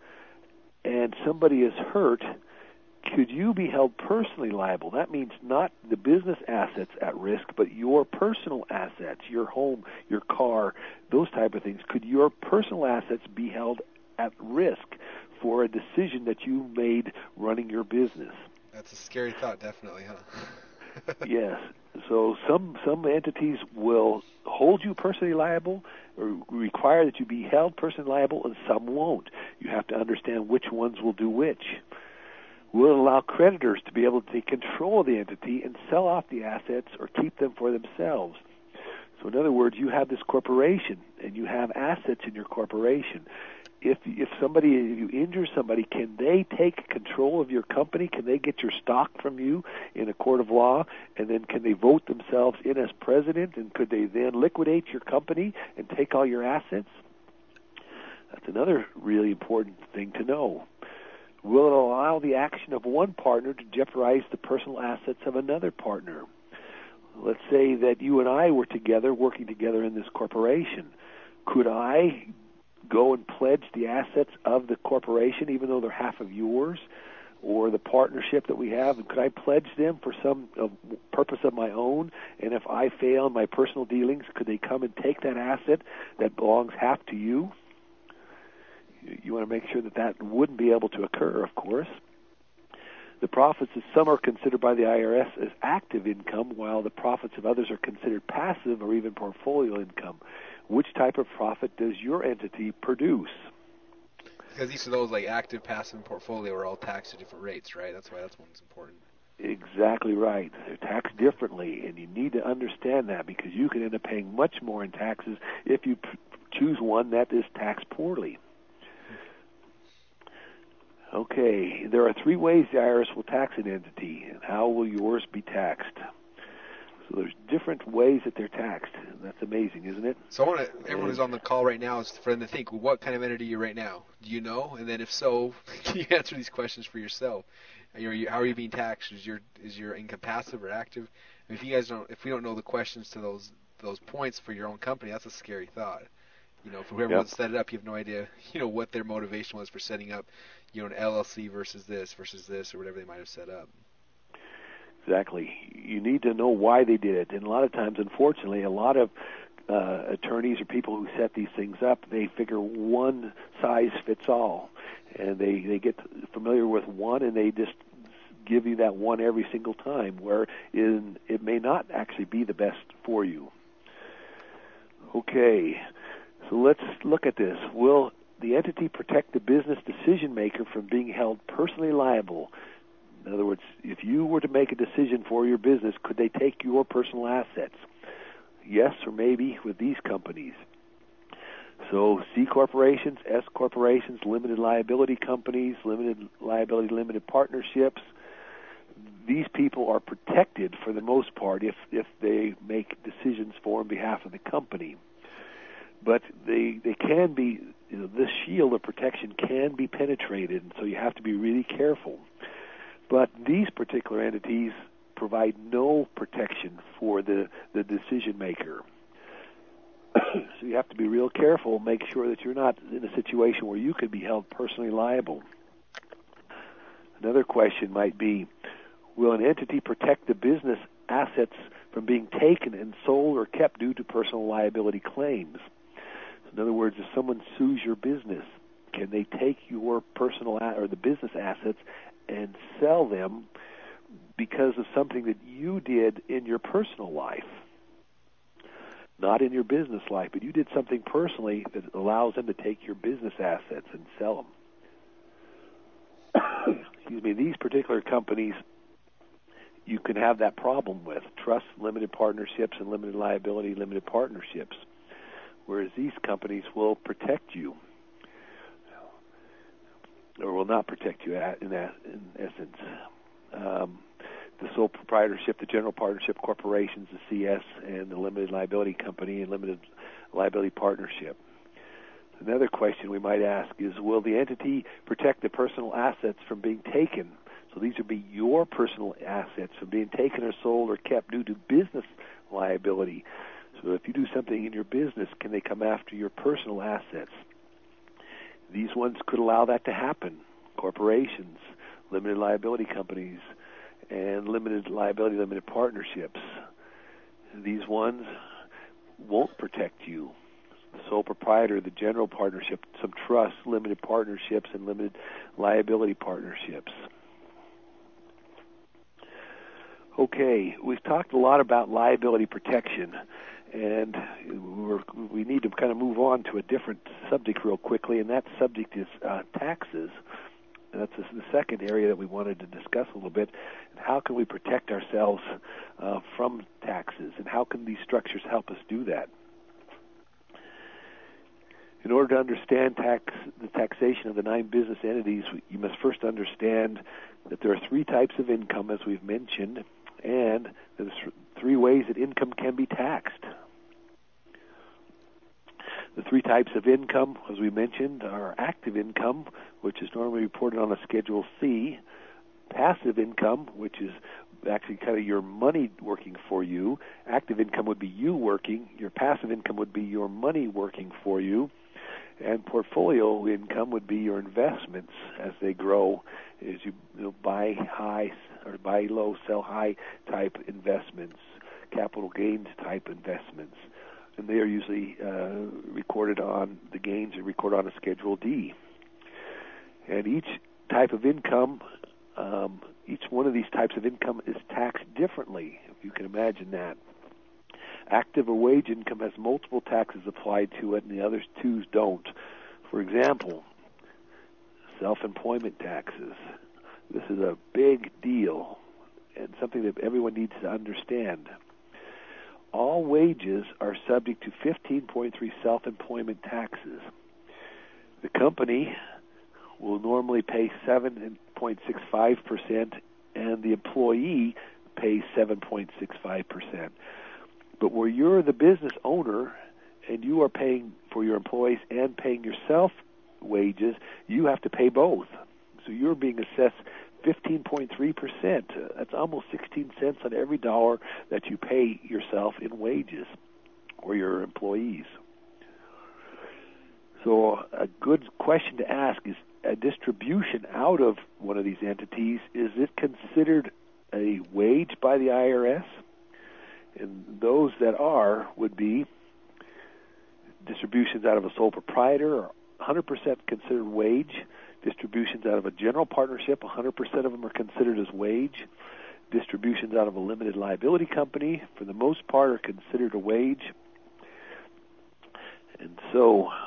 and somebody is hurt, could you be held personally liable? That means not the business assets at risk, but your personal assets, your home, your car, those type of things. Could your personal assets be held at risk for a decision that you made running your business? That's a scary thought, definitely, huh? Yes. So some entities will hold you personally liable or require that you be held personally liable, and some won't. You have to understand which ones will do which. Will it allow creditors to be able to take control of the entity and sell off the assets or keep them for themselves? So in other words, you have this corporation and you have assets in your corporation. If you injure somebody, can they take control of your company? Can they get your stock from you in a court of law? And then can they vote themselves in as president? And could they then liquidate your company and take all your assets? That's another really important thing to know. Will it allow the action of one partner to jeopardize the personal assets of another partner? Let's say that you and I were together, working together in this corporation. Could I go and pledge the assets of the corporation, even though they're half of yours, or the partnership that we have? And could I pledge them for some purpose of my own? And if I fail in my personal dealings, could they come and take that asset that belongs half to you? You want to make sure that wouldn't be able to occur, of course. The profits of some are considered by the IRS as active income, while the profits of others are considered passive or even portfolio income. Which type of profit does your entity produce? Because each of those, like active, passive, and portfolio, are all taxed at different rates, right? That's why that one's important. Exactly right. They're taxed differently, and you need to understand that because you can end up paying much more in taxes if you choose one that is taxed poorly. Okay, there are 3 ways the IRS will tax an entity, and how will yours be taxed? So there's different ways that they're taxed. That's amazing, isn't it? So I want everyone who's on the call right now is for them to think, well, what kind of entity are you right now? Do you know? And then if so, can you answer these questions for yourself? How are you being taxed? Is your income passive or active? And if we don't know the questions to those points for your own company, that's a scary thought. For whoever would set it up, you have no idea, what their motivation was for setting up, an LLC versus this, or whatever they might have set up. Exactly. You need to know why they did it. And a lot of times, unfortunately, a lot of attorneys or people who set these things up, they figure one size fits all. And they get familiar with one, and they just give you that one every single time, where it may not actually be the best for you. Okay. So let's look at this. Will the entity protect the business decision maker from being held personally liable? In other words, if you were to make a decision for your business, could they take your personal assets? Yes or maybe with these companies. So C corporations, S corporations, limited liability companies, limited liability, limited partnerships, these people are protected for the most part if they make decisions for on behalf of the company. But they can be, this shield of protection can be penetrated, and so you have to be really careful. But these particular entities provide no protection for the decision maker. So you have to be real careful, make sure that you're not in a situation where you could be held personally liable. Another question might be, will an entity protect the business assets from being taken and sold or kept due to personal liability claims? In other words, if someone sues your business, can they take your personal or the business assets and sell them because of something that you did in your personal life? Not in your business life, but you did something personally that allows them to take your business assets and sell them. Excuse me, these particular companies you can have that problem with. Trust, limited partnerships, and limited liability, limited partnerships. Whereas these companies will protect you, or will not protect you in essence. The sole proprietorship, the general partnership corporations, the CS, and the limited liability company and limited liability partnership. Another question we might ask is, will the entity protect the personal assets from being taken? So these would be your personal assets from being taken or sold or kept due to business liability. So if you do something in your business, can they come after your personal assets? These ones could allow that to happen. Corporations, limited liability companies, and limited liability, limited partnerships. These ones won't protect you. The sole proprietor, the general partnership, some trusts, limited partnerships, and limited liability partnerships. Okay, we've talked a lot about liability protection, and we need to kind of move on to a different subject real quickly, and that subject is taxes. And that's the second area that we wanted to discuss a little bit. How can we protect ourselves from taxes, and how can these structures help us do that? In order to understand the taxation of the 9 business entities, you must first understand that there are 3 types of income, as we've mentioned, and there's 3 ways that income can be taxed. The 3 types of income, as we mentioned, are active income, which is normally reported on a Schedule C, passive income, which is actually kind of your money working for you. Active income would be you working. Your passive income would be your money working for you. And portfolio income would be your investments as they grow, as you buy high or buy low, sell high type investments, capital gains type investments. And they are usually recorded on, the gains are recorded on a Schedule D. And each type of income, each one of these types of income is taxed differently, if you can imagine that. Active or wage income has multiple taxes applied to it, and the other 2 don't. For example, self-employment taxes. This is a big deal and something that everyone needs to understand. All wages are subject to 15.3 self-employment taxes. The company will normally pay 7.65%, and the employee pays 7.65%. But where you're the business owner and you are paying for your employees and paying yourself wages, you have to pay both. So you're being assessed 15.3%. That's almost 16 cents on every dollar that you pay yourself in wages or your employees. So a good question to ask is, a distribution out of one of these entities, is it considered a wage by the IRS? And those that are would be distributions out of a sole proprietor, are 100% considered wage. Distributions out of a general partnership, 100% of them are considered as wage. Distributions out of a limited liability company, for the most part, are considered a wage. And so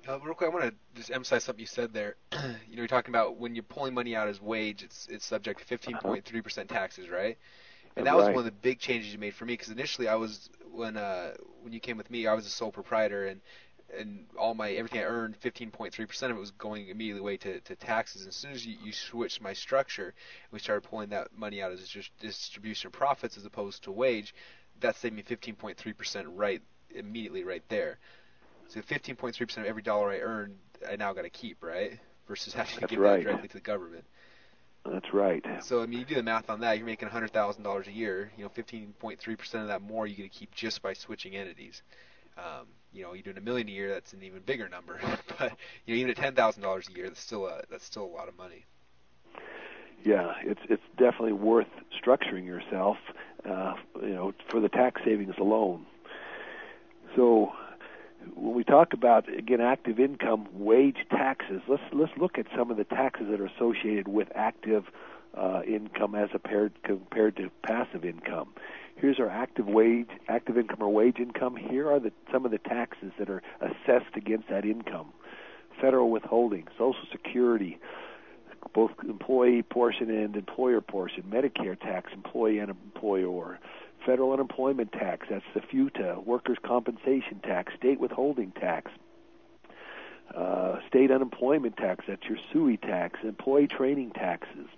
Real quick, I want to just emphasize something you said there. You're talking about when you're pulling money out as wage, it's subject to Uh-huh. 15.3% taxes, right? And that was one Right. of the big changes you made for me because initially I was when you came with me, I was a sole proprietor and all my everything I earned, 15.3% of it was going immediately away to taxes. And as soon as you switched my structure, we started pulling that money out as just distribution of profits as opposed to wage. That saved me 15.3% right immediately right there. So 15.3% of every dollar I earned, I now got to keep, right? Versus having to That's give that right. directly to the government. That's right. So I mean, you do the math on that. You're making $100,000 a year. 15.3% of that more you get to keep just by switching entities. You're doing $1 million a year. That's an even bigger number. But even at $10,000 a year, that's still a lot of money. Yeah, it's definitely worth structuring yourself, for the tax savings alone. So when we talk about, again, active income, wage taxes, let's look at some of the taxes that are associated with active income as compared to passive income. Here's our active income or wage income. Here are some of the taxes that are assessed against that income: federal withholding, Social Security, both employee portion and employer portion, Medicare tax, employee and employer, federal unemployment tax, that's the FUTA, workers' compensation tax, state withholding tax, state unemployment tax, that's your SUI tax, employee training taxes.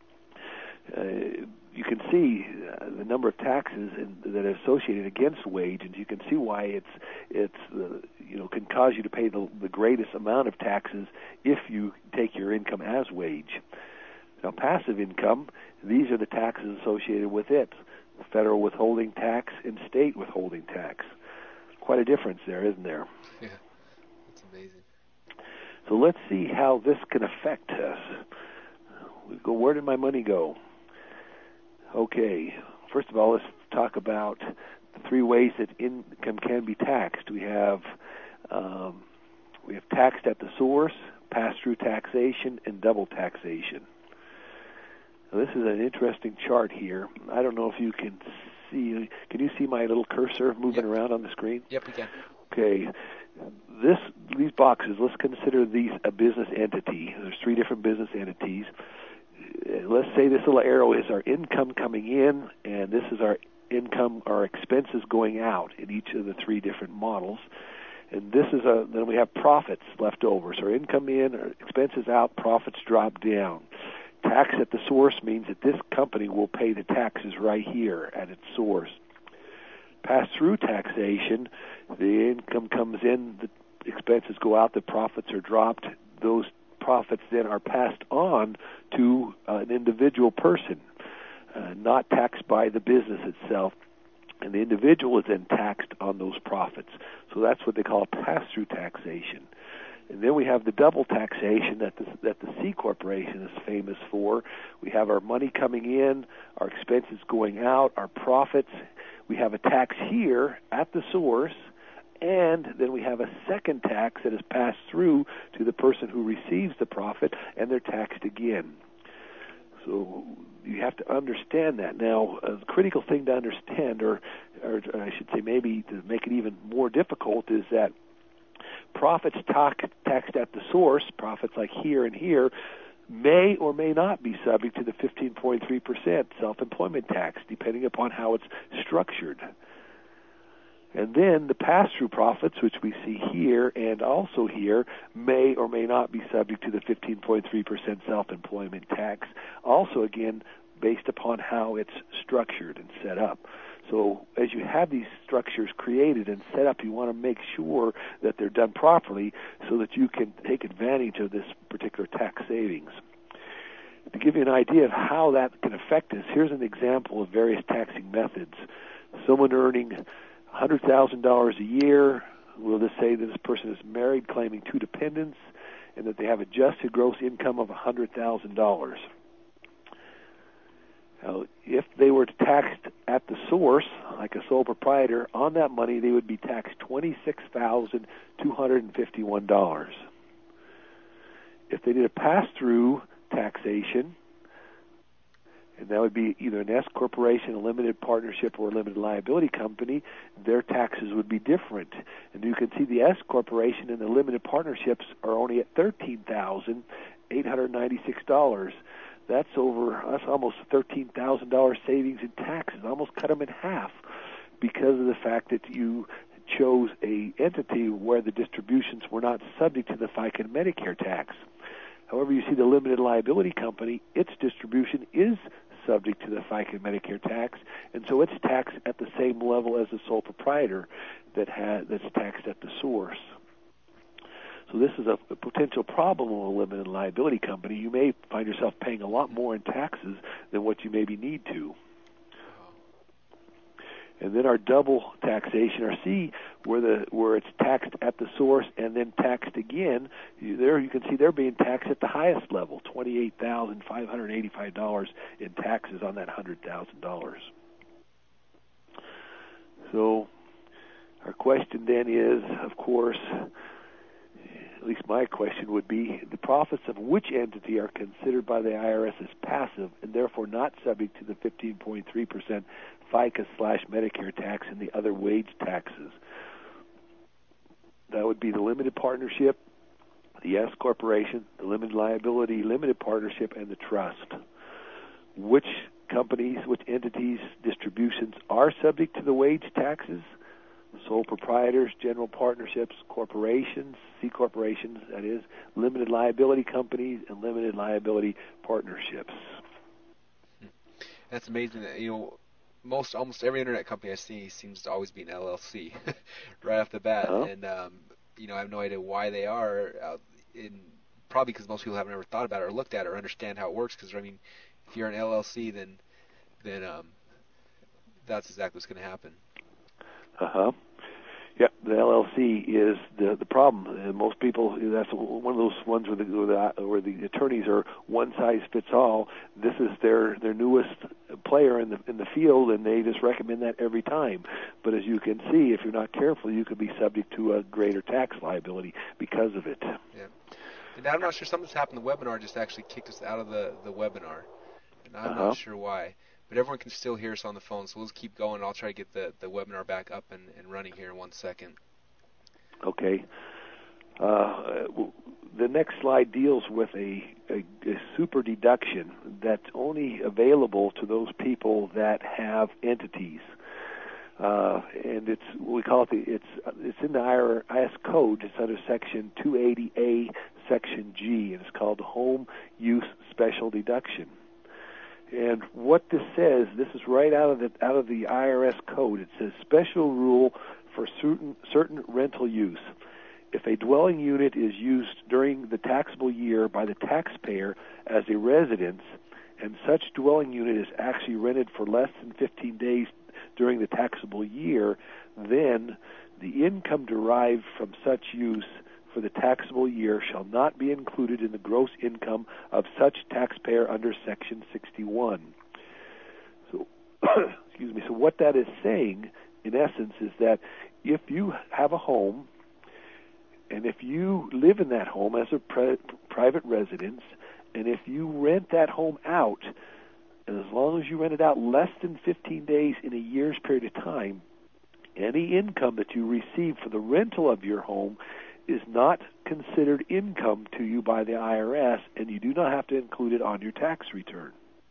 You can see the number of taxes that are associated against wage, and you can see why it's can cause you to pay the greatest amount of taxes if you take your income as wage. Now, passive income, these are the taxes associated with it: federal withholding tax and state withholding tax. Quite a difference there, isn't there? Yeah, that's amazing. So let's see how this can affect us. Where did my money go? Okay, first of all, let's talk about the three ways that income can be taxed. We have taxed at the source, pass-through taxation, and double taxation. Now, this is an interesting chart here. I don't know if you can see. Can you see my little cursor moving around on the screen? Yep, we can. Okay. These boxes, let's consider these a business entity. There's three different business entities. Let's say this little arrow is our income coming in, and this is our income, our expenses going out in each of the three different models. And this is then we have profits left over. So our income in, our expenses out, profits drop down. Tax at the source means that this company will pay the taxes right here at its source. Pass-through taxation, the income comes in, the expenses go out, the profits are dropped. Those profits then are passed on to an individual person, not taxed by the business itself. And the individual is then taxed on those profits. So that's what they call pass-through taxation. And then we have the double taxation that the C Corporation is famous for. We have our money coming in, our expenses going out, our profits. We have a tax here at the source, and then we have a second tax that is passed through to the person who receives the profit, and they're taxed again. So you have to understand that. Now, a critical thing to understand, or I should say maybe to make it even more difficult, is that profits taxed at the source, profits like here and here, may or may not be subject to the 15.3% self-employment tax, depending upon how it's structured. And then the pass-through profits, which we see here and also here, may or may not be subject to the 15.3% self-employment tax, also, again, based upon how it's structured and set up. So as you have these structures created and set up, you want to make sure that they're done properly so that you can take advantage of this particular tax savings. To give you an idea of how that can affect us, here's an example of various taxing methods. Someone earning $100,000 a year, we'll just say that this person is married, claiming two dependents, and that they have adjusted gross income of $100,000. Now, if they were taxed at the source, like a sole proprietor, on that money they would be taxed $26,251. If they did a pass-through taxation, and that would be either an S corporation, a limited partnership, or a limited liability company, their taxes would be different. And you can see the S corporation and the limited partnerships are only at $13,896. That's almost $13,000 savings in taxes. Almost cut them in half because of the fact that you chose a entity where the distributions were not subject to the FICA and Medicare tax. However, you see the limited liability company, its distribution is subject to the FICA and Medicare tax, and so it's taxed at the same level as the sole proprietor that's taxed at the source. So this is a potential problem with a limited liability company. You may find yourself paying a lot more in taxes than what you maybe need to. And then our double taxation, our C, where it's taxed at the source and then taxed again. There you can see they're being taxed at the highest level, $28,585 in taxes on that $100,000. So our question then is, of course, at least my question would be, the profits of which entity are considered by the IRS as passive and therefore not subject to the 15.3% FICA/Medicare tax and the other wage taxes? That would be the limited partnership, the S corporation, the limited liability, limited partnership, and the trust. Which companies, which entities, distributions are subject to the wage taxes? Sole proprietors, general partnerships, corporations, C corporations, that is, limited liability companies, and limited liability partnerships. That's amazing. That, almost every internet company I see seems to always be an LLC right off the bat, and I have no idea why they are. Probably because most people haven't ever thought about it or looked at it or understand how it works. Because if you're an LLC, then that's exactly what's going to happen. Yeah, the LLC is the problem. And most people, that's one of those ones where the attorneys are one size fits all. This is their newest player in the field, and they just recommend that every time. But as you can see, if you're not careful, you could be subject to a greater tax liability because of it. Yeah, and I'm not sure something's happened. The webinar just actually kicked us out of the webinar, and I'm not sure why. But everyone can still hear us on the phone, so let's keep going. I'll try to get the webinar back up and running here in 1 second. Okay. The next slide deals with a super deduction that's only available to those people that have entities. And we call it it's in the IRS code. It's under Section 280A, Section G, and it's called the Home Use Special Deduction. And what this says, this is right out of the IRS code. It says special rule for certain rental use. If a dwelling unit is used during the taxable year by the taxpayer as a residence, and such dwelling unit is actually rented for less than 15 days during the taxable year, then the income derived from such use for the taxable year shall not be included in the gross income of such taxpayer under Section 61. So, excuse me. So what that is saying, in essence, is that if you have a home, and if you live in that home as a private residence, and if you rent that home out, and as long as you rent it out less than 15 days in a year's period of time, any income that you receive for the rental of your home is not considered income to you by the IRS, and you do not have to include it on your tax return.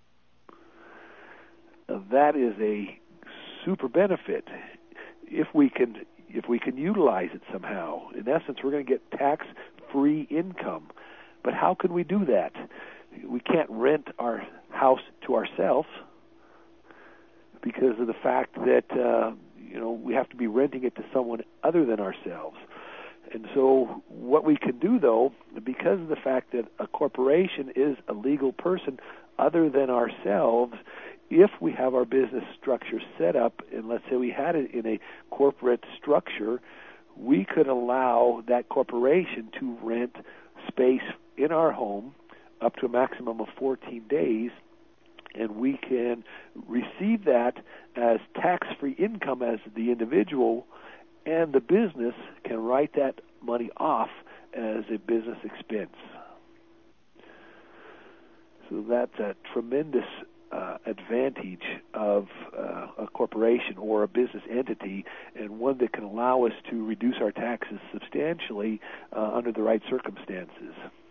That is a super benefit if we can utilize it somehow. In essence, we're going to get tax-free income. But how can we do that? We can't rent our house to ourselves because of the fact that we have to be renting it to someone other than ourselves. And so what we can do, though, because of the fact that a corporation is a legal person other than ourselves, if we have our business structure set up, and let's say we had it in a corporate structure, we could allow that corporation to rent space in our home up to a maximum of 14 days, and we can receive that as tax-free income as the individual, and the business can write that money off as a business expense. So that's a tremendous advantage of a corporation or a business entity, and one that can allow us to reduce our taxes substantially under the right circumstances.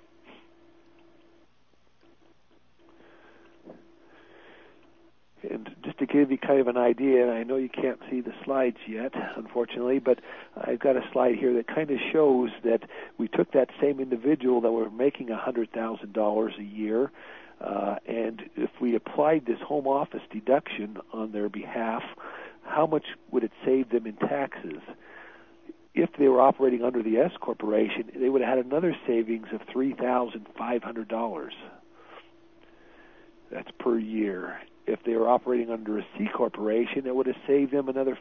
And just to give you kind of an idea, and I know you can't see the slides yet, unfortunately, but I've got a slide here that kind of shows that we took that same individual that were making $100,000 a year, and if we applied this home office deduction on their behalf, how much would it save them in taxes? If they were operating under the S corporation, they would have had another savings of $3,500. That's per year. If they were operating under a C corporation, it would have saved them another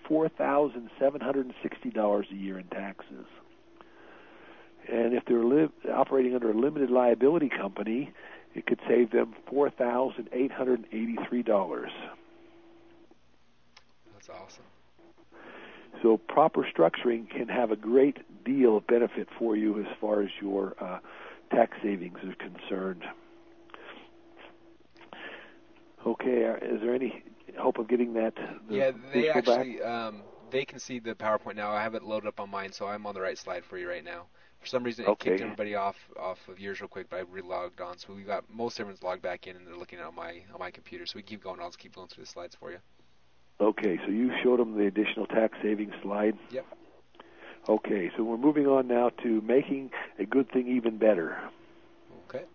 $4,760 a year in taxes. And if they were operating under a limited liability company, it could save them $4,883. That's awesome. So proper structuring can have a great deal of benefit for you as far as your tax savings are concerned. Okay, is there any hope of getting that? Yeah, they actually they can see the PowerPoint now. I have it loaded up on mine, so I'm on the right slide for you right now. For some reason, it kicked everybody off of yours real quick, but I re-logged on. So we got most everyone's logged back in, and they're looking at on my computer. So we keep going. I'll just keep going through the slides for you. Okay, so you showed them the additional tax savings slide. Yep. Okay, so we're moving on now to making a good thing even better. Okay.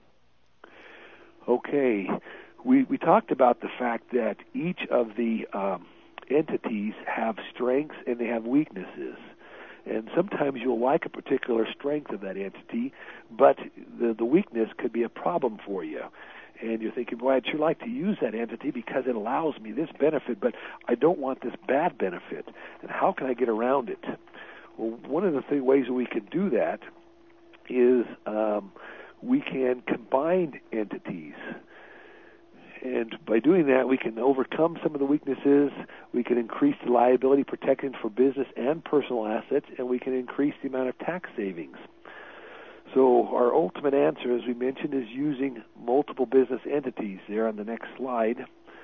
Okay. We talked about the fact that each of the entities have strengths and they have weaknesses. And sometimes you'll like a particular strength of that entity, but the weakness could be a problem for you. And you're thinking, boy, I'd sure like to use that entity because it allows me this benefit, but I don't want this bad benefit. And how can I get around it? Well, one of the ways that we can do that is we can combine entities. And by doing that, we can overcome some of the weaknesses, we can increase the liability protection for business and personal assets, and we can increase the amount of tax savings. So our ultimate answer, as we mentioned, is using multiple business entities there on the next slide.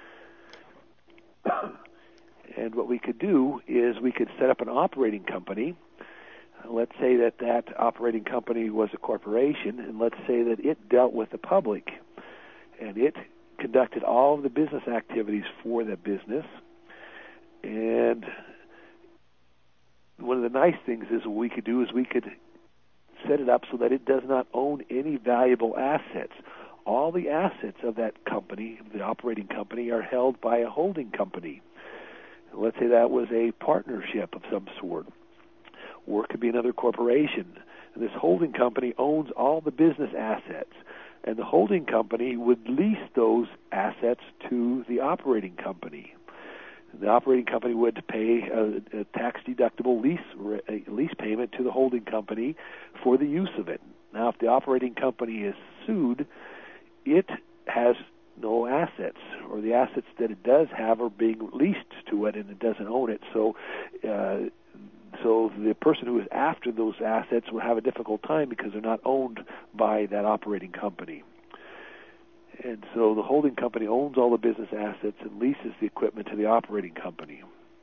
And what we could do is we could set up an operating company. Let's say that that operating company was a corporation, and let's say that it dealt with the public, and it conducted all of the business activities for that business. And one of the nice things is what we could do is we could set it up so that it does not own any valuable assets. All the assets of that company, the operating company, are held by a holding company. Let's say that was a partnership of some sort, or it could be another corporation. And this holding company owns all the business assets, and the holding company would lease those assets to the operating company. The operating company would pay a tax-deductible lease payment to the holding company for the use of it. Now, if the operating company is sued, it has no assets, or the assets that it does have are being leased to it, and it doesn't own it. So the person who is after those assets will have a difficult time because they're not owned by that operating company. And so the holding company owns all the business assets and leases the equipment to the operating company.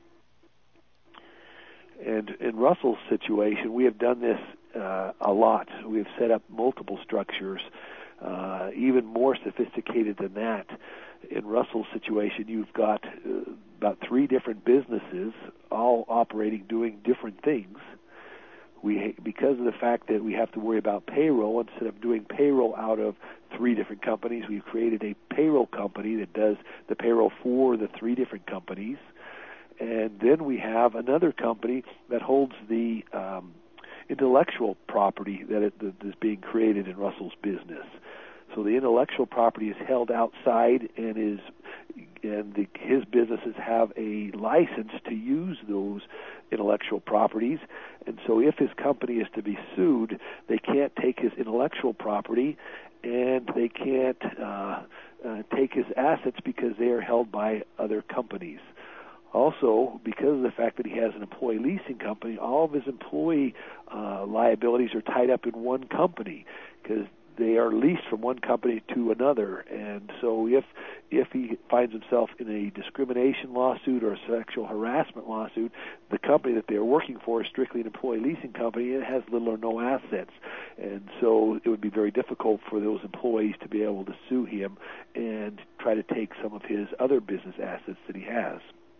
And in Russell's situation, we have done this a lot. We have set up multiple structures, even more sophisticated than that. In Russell's situation, you've got about 3 different businesses, all operating, doing different things. Because of the fact that we have to worry about payroll, instead of doing payroll out of 3 different companies, we've created a payroll company that does the payroll for the 3 different companies. And then we have another company that holds the intellectual property that is being created in Russell's business. So the intellectual property is held outside, and his businesses have a license to use those intellectual properties. And so if his company is to be sued, they can't take his intellectual property, and they can't take his assets because they are held by other companies. Also, because of the fact that he has an employee leasing company, all of his employee liabilities are tied up in one company, because they are leased from one company to another. And so if he finds himself in a discrimination lawsuit or a sexual harassment lawsuit, the company that they're working for is strictly an employee leasing company. It has little or no assets. And so it would be very difficult for those employees to be able to sue him and try to take some of his other business assets that he has.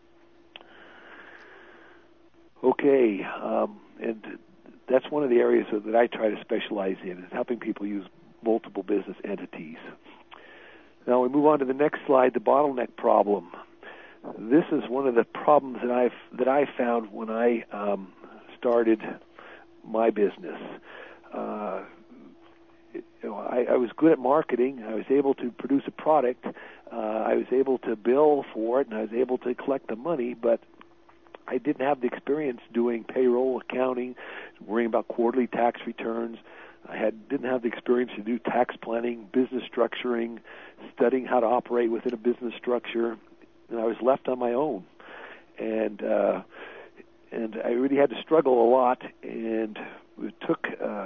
Okay, and that's one of the areas that I try to specialize in, is helping people use multiple business entities. Now we move on to the next slide, the bottleneck problem. This is one of the problems that I found when I started my business. I was good at marketing. I was able to produce a product. I was able to bill for it, and I was able to collect the money, but I didn't have the experience doing payroll, accounting, worrying about quarterly tax returns. Didn't have the experience to do tax planning, business structuring, studying how to operate within a business structure, and I was left on my own. And I really had to struggle a lot, and it took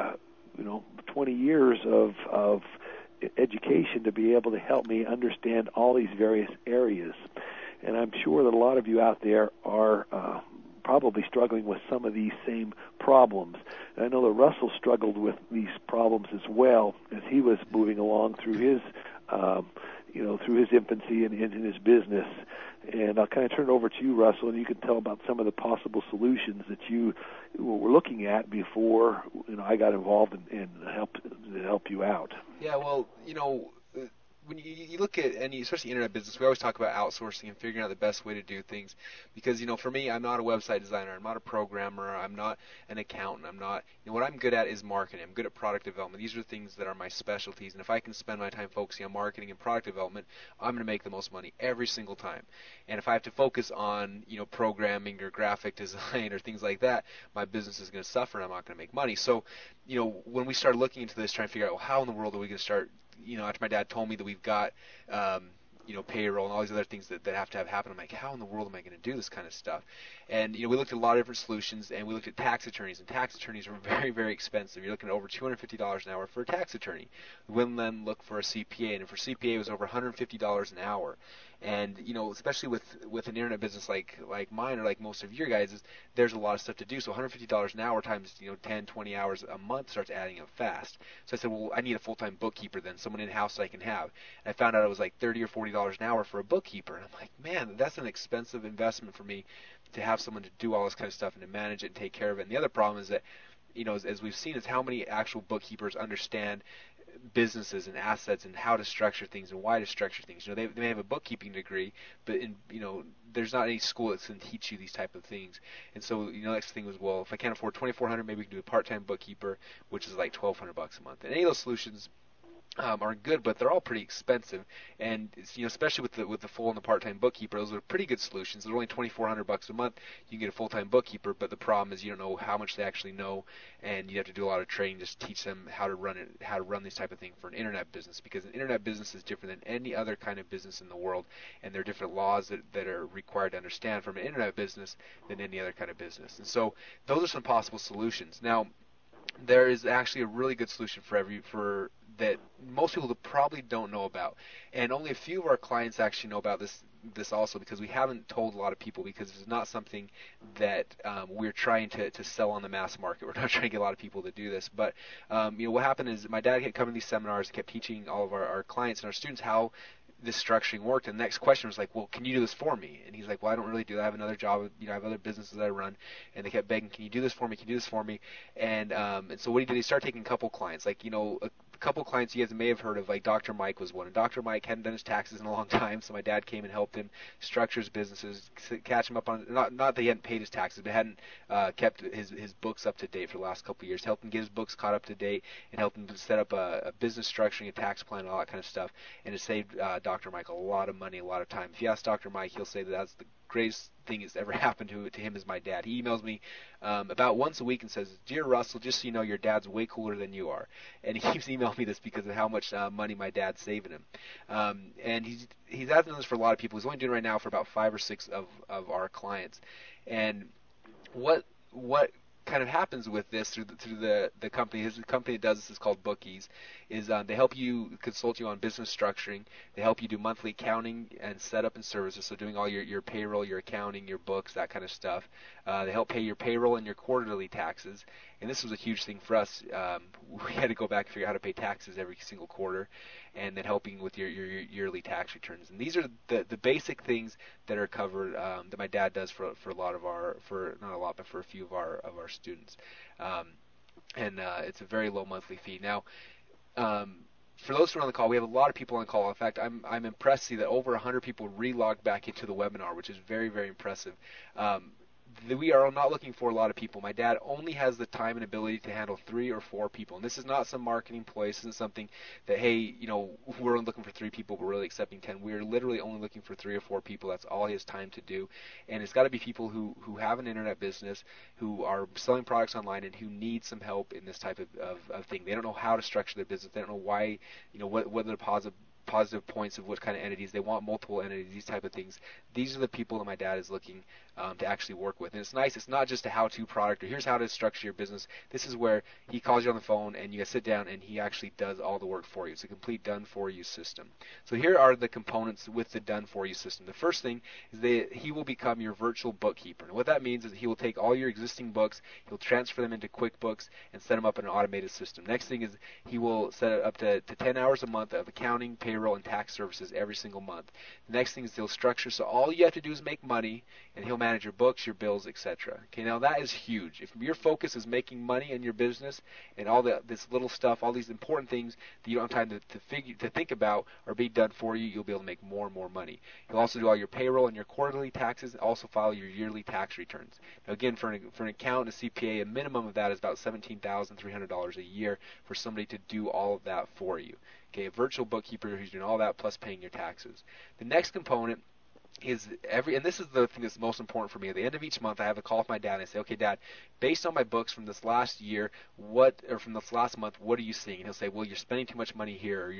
20 years of education to be able to help me understand all these various areas. And I'm sure that a lot of you out there are probably struggling with some of these same problems. And I know that Russell struggled with these problems as well as he was moving along through his, through his infancy and in his business. And I'll kind of turn it over to you, Russell, and you can tell about some of the possible solutions that you were looking at before I got involved and help you out. Yeah, well, when you look at any, especially internet business, we always talk about outsourcing and figuring out the best way to do things. Because, for me, I'm not a website designer. I'm not a programmer. I'm not an accountant. I'm not, what I'm good at is marketing. I'm good at product development. These are the things that are my specialties. And if I can spend my time focusing on marketing and product development, I'm going to make the most money every single time. And if I have to focus on, programming or graphic design or things like that, my business is going to suffer and I'm not going to make money. So, when we started looking into this, trying to figure out, well, how in the world are we going to start, after my dad told me that we've got, payroll and all these other things that have to happen, I'm like, how in the world am I going to do this kind of stuff? And, we looked at a lot of different solutions, and we looked at tax attorneys, and tax attorneys are very, very expensive. You're looking at over $250 an hour for a tax attorney. We went then look for a CPA, and for CPA it was over $150 an hour. And, especially with an internet business like mine or like most of your guys', there's a lot of stuff to do. So $150 an hour times, 10, 20 hours a month starts adding up fast. So I said, well, I need a full-time bookkeeper then, someone in-house that I can have. And I found out it was like $30 or $40 an hour for a bookkeeper. And I'm like, man, that's an expensive investment for me to have someone to do all this kind of stuff and to manage it and take care of it. And the other problem is that, as we've seen, is how many actual bookkeepers understand businesses and assets and how to structure things and why to structure things. They may have a bookkeeping degree, but there's not any school that's going to teach you these type of things. And so the next thing was, well, if I can't afford $2,400, maybe we can do a part-time bookkeeper, which is like $1,200 a month. And any of those solutions are good, but they're all pretty expensive. And especially with the full and the part-time bookkeeper, those are pretty good solutions. They're only $2,400 a month. You can get a full-time bookkeeper, but the problem is you don't know how much they actually know, and you have to do a lot of training just to teach them how to run this type of thing for an internet business. Because an internet business is different than any other kind of business in the world, and there are different laws that are required to understand from an internet business than any other kind of business. And so those are some possible solutions. Now, there is actually a really good solution for that most people probably don't know about, and only a few of our clients actually know about this also, because we haven't told a lot of people, because it's not something that we're trying to sell on the mass market. We're not trying to get a lot of people to do this, but what happened is my dad kept coming to these seminars, kept teaching all of our clients and our students how this structuring worked. And the next question was like, well, can you do this for me? And he's like, well, I don't really do that. I have another job. I have other businesses that I run. And they kept begging, can you do this for me? Can you do this for me? And so what he did, he started taking a couple clients, like, a couple clients you guys may have heard of, like Dr. Mike was one. And Dr. Mike hadn't done his taxes in a long time, so my dad came and helped him structure his businesses, catch him up on, not that he hadn't paid his taxes, but hadn't kept his books up to date for the last couple of years, helped him get his books caught up to date, and helped him to set up a business structuring, a tax plan, and all that kind of stuff. And it saved Dr. Mike a lot of money, a lot of time. If you ask Dr. Mike, he'll say that that's the greatest thing that's ever happened to him is my dad. He emails me about once a week and says, "Dear Russell, just so you know, your dad's way cooler than you are." And he keeps emailing me this because of how much money my dad's saving him. And he hasn't done this for a lot of people. He's only doing it right now for about 5 or 6 of our clients. And what kind of happens with this through the company. His company that does this is called Bookies. Is they help you consult you on business structuring. They help you do monthly accounting and setup and services. So doing all your payroll, your accounting, your books, that kind of stuff. They help pay your payroll and your quarterly taxes. And this was a huge thing for us. We had to go back and figure out how to pay taxes every single quarter, and then helping with your yearly tax returns. And these are the basic things that are covered that my dad does for a lot of our, for not a lot, but for a few of our students. And it's a very low monthly fee. Now, for those who are on the call, we have a lot of people on the call. In fact, I'm impressed to see that over 100 people re-logged back into the webinar, which is very, very impressive. We are not looking for a lot of people. My dad only has the time and ability to handle 3 or 4 people. And this is not some marketing ploy. This isn't something that, hey, we're only looking for 3 people, we're really accepting 10. We're literally only looking for 3 or 4 people. That's all he has time to do. And it's got to be people who have an internet business, who are selling products online, and who need some help in this type of thing. They don't know how to structure their business. They don't know why, what are the positive points of what kind of entities. They want multiple entities, these type of things. These are the people that my dad is looking to actually work with. And it's nice. It's not just a how-to product or here's how to structure your business. This is where he calls you on the phone and you sit down and he actually does all the work for you. It's a complete done-for-you system. So here are the components with the done-for-you system. The first thing is that he will become your virtual bookkeeper. And what that means is he will take all your existing books, he'll transfer them into QuickBooks and set them up in an automated system. Next thing is he will set it up to 10 hours a month of accounting, payroll, and tax services every single month. The next thing is he'll structure so all you have to do is make money, and he'll manage your books, your bills, etc. Okay, now that is huge. If your focus is making money in your business and all this little stuff, all these important things that you don't have time to think about are being done for you, you'll be able to make more and more money. He'll also do all your payroll and your quarterly taxes, and also file your yearly tax returns. Now again, for an accountant, a CPA, a minimum of that is about $17,300 a year for somebody to do all of that for you. Okay, a virtual bookkeeper who's doing all that plus paying your taxes. The next component is and this is the thing that's most important for me. At the end of each month, I have a call with my dad and I say, okay, Dad, based on my books from this last year, from this last month, what are you seeing? And he'll say, well, you're spending too much money here, or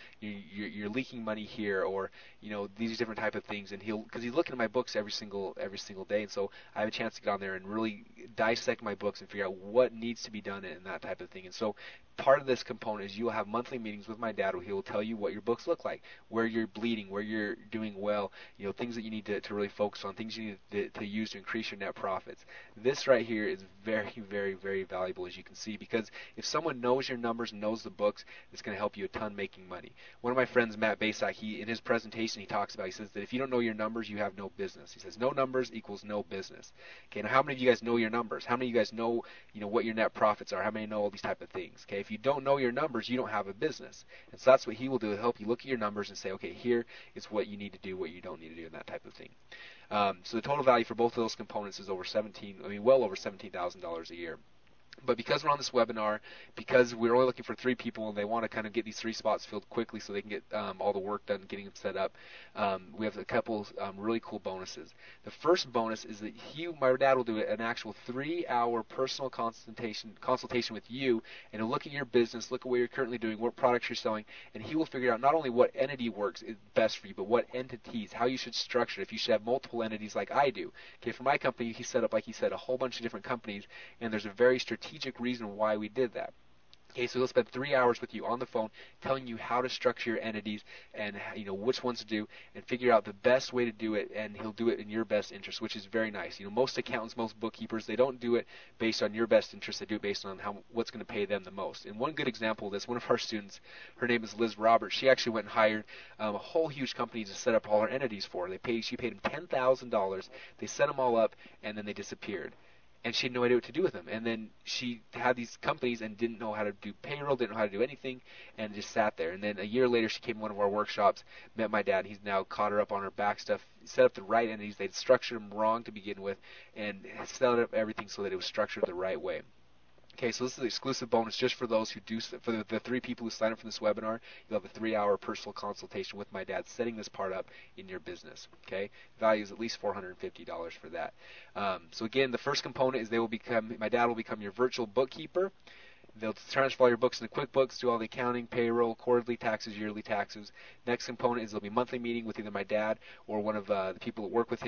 you're leaking money here, or these different type of things. And because he's looking at my books every single day, and so I have a chance to get on there and really dissect my books and figure out what needs to be done and that type of thing. And so part of this component is you will have monthly meetings with my dad where he will tell you what your books look like, where you're bleeding, where you're doing well, things that you need to really focus on, things you need to use to increase your net profits. This right here is very, very, very valuable, as you can see, because if someone knows your numbers and knows the books, it's going to help you a ton making money. One of my friends, Matt Basak, in his presentation, he says that if you don't know your numbers, you have no business. He says no numbers equals no business. Okay, now how many of you guys know your numbers? How many of you guys know, what your net profits are? How many know all these type of things? Okay, if you don't know your numbers, you don't have a business. And so that's what he will do, help you look at your numbers and say, okay, here is what you need to do, what you don't need to do, and that type of thing. So the total value for both of those components is well over $17,000 a year. But because we're on this webinar, because we're only looking for 3 people and they want to kind of get these 3 spots filled quickly so they can get all the work done, getting them set up, we have a couple really cool bonuses. The first bonus is that my dad will do an actual 3-hour personal consultation with you, and he'll look at your business, look at what you're currently doing, what products you're selling, and he will figure out not only what entity works is best for you, but what entities, how you should structure it, if you should have multiple entities like I do. Okay, for my company, he set up, like he said, a whole bunch of different companies, and there's a very strategic reason why we did that. Okay, so he'll spend 3 hours with you on the phone telling you how to structure your entities and which ones to do and figure out the best way to do it, and he'll do it in your best interest, which is very nice. Most accountants, most bookkeepers, they don't do it based on your best interest. They do it based on what's going to pay them the most. And one good example of this, one of our students, her name is Liz Roberts. She actually went and hired a whole huge company to set up all her entities for her. She paid them $10,000. They set them all up, and then they disappeared. And she had no idea what to do with them. And then she had these companies and didn't know how to do payroll, didn't know how to do anything, and just sat there. And then a year later, she came to one of our workshops, met my dad, and he's now caught her up on her back stuff, set up the right entities. They'd structured them wrong to begin with, and set up everything so that it was structured the right way. Okay, so this is an exclusive bonus just for those who do, for the 3 people who sign up for this webinar. You'll have a 3-hour personal consultation with my dad, setting this part up in your business. Okay, value is at least $450 for that. So again, the first component is my dad will become your virtual bookkeeper. They'll transfer all your books into QuickBooks, do all the accounting, payroll, quarterly taxes, yearly taxes. Next component is there'll be a monthly meeting with either my dad or one of the people that work with him.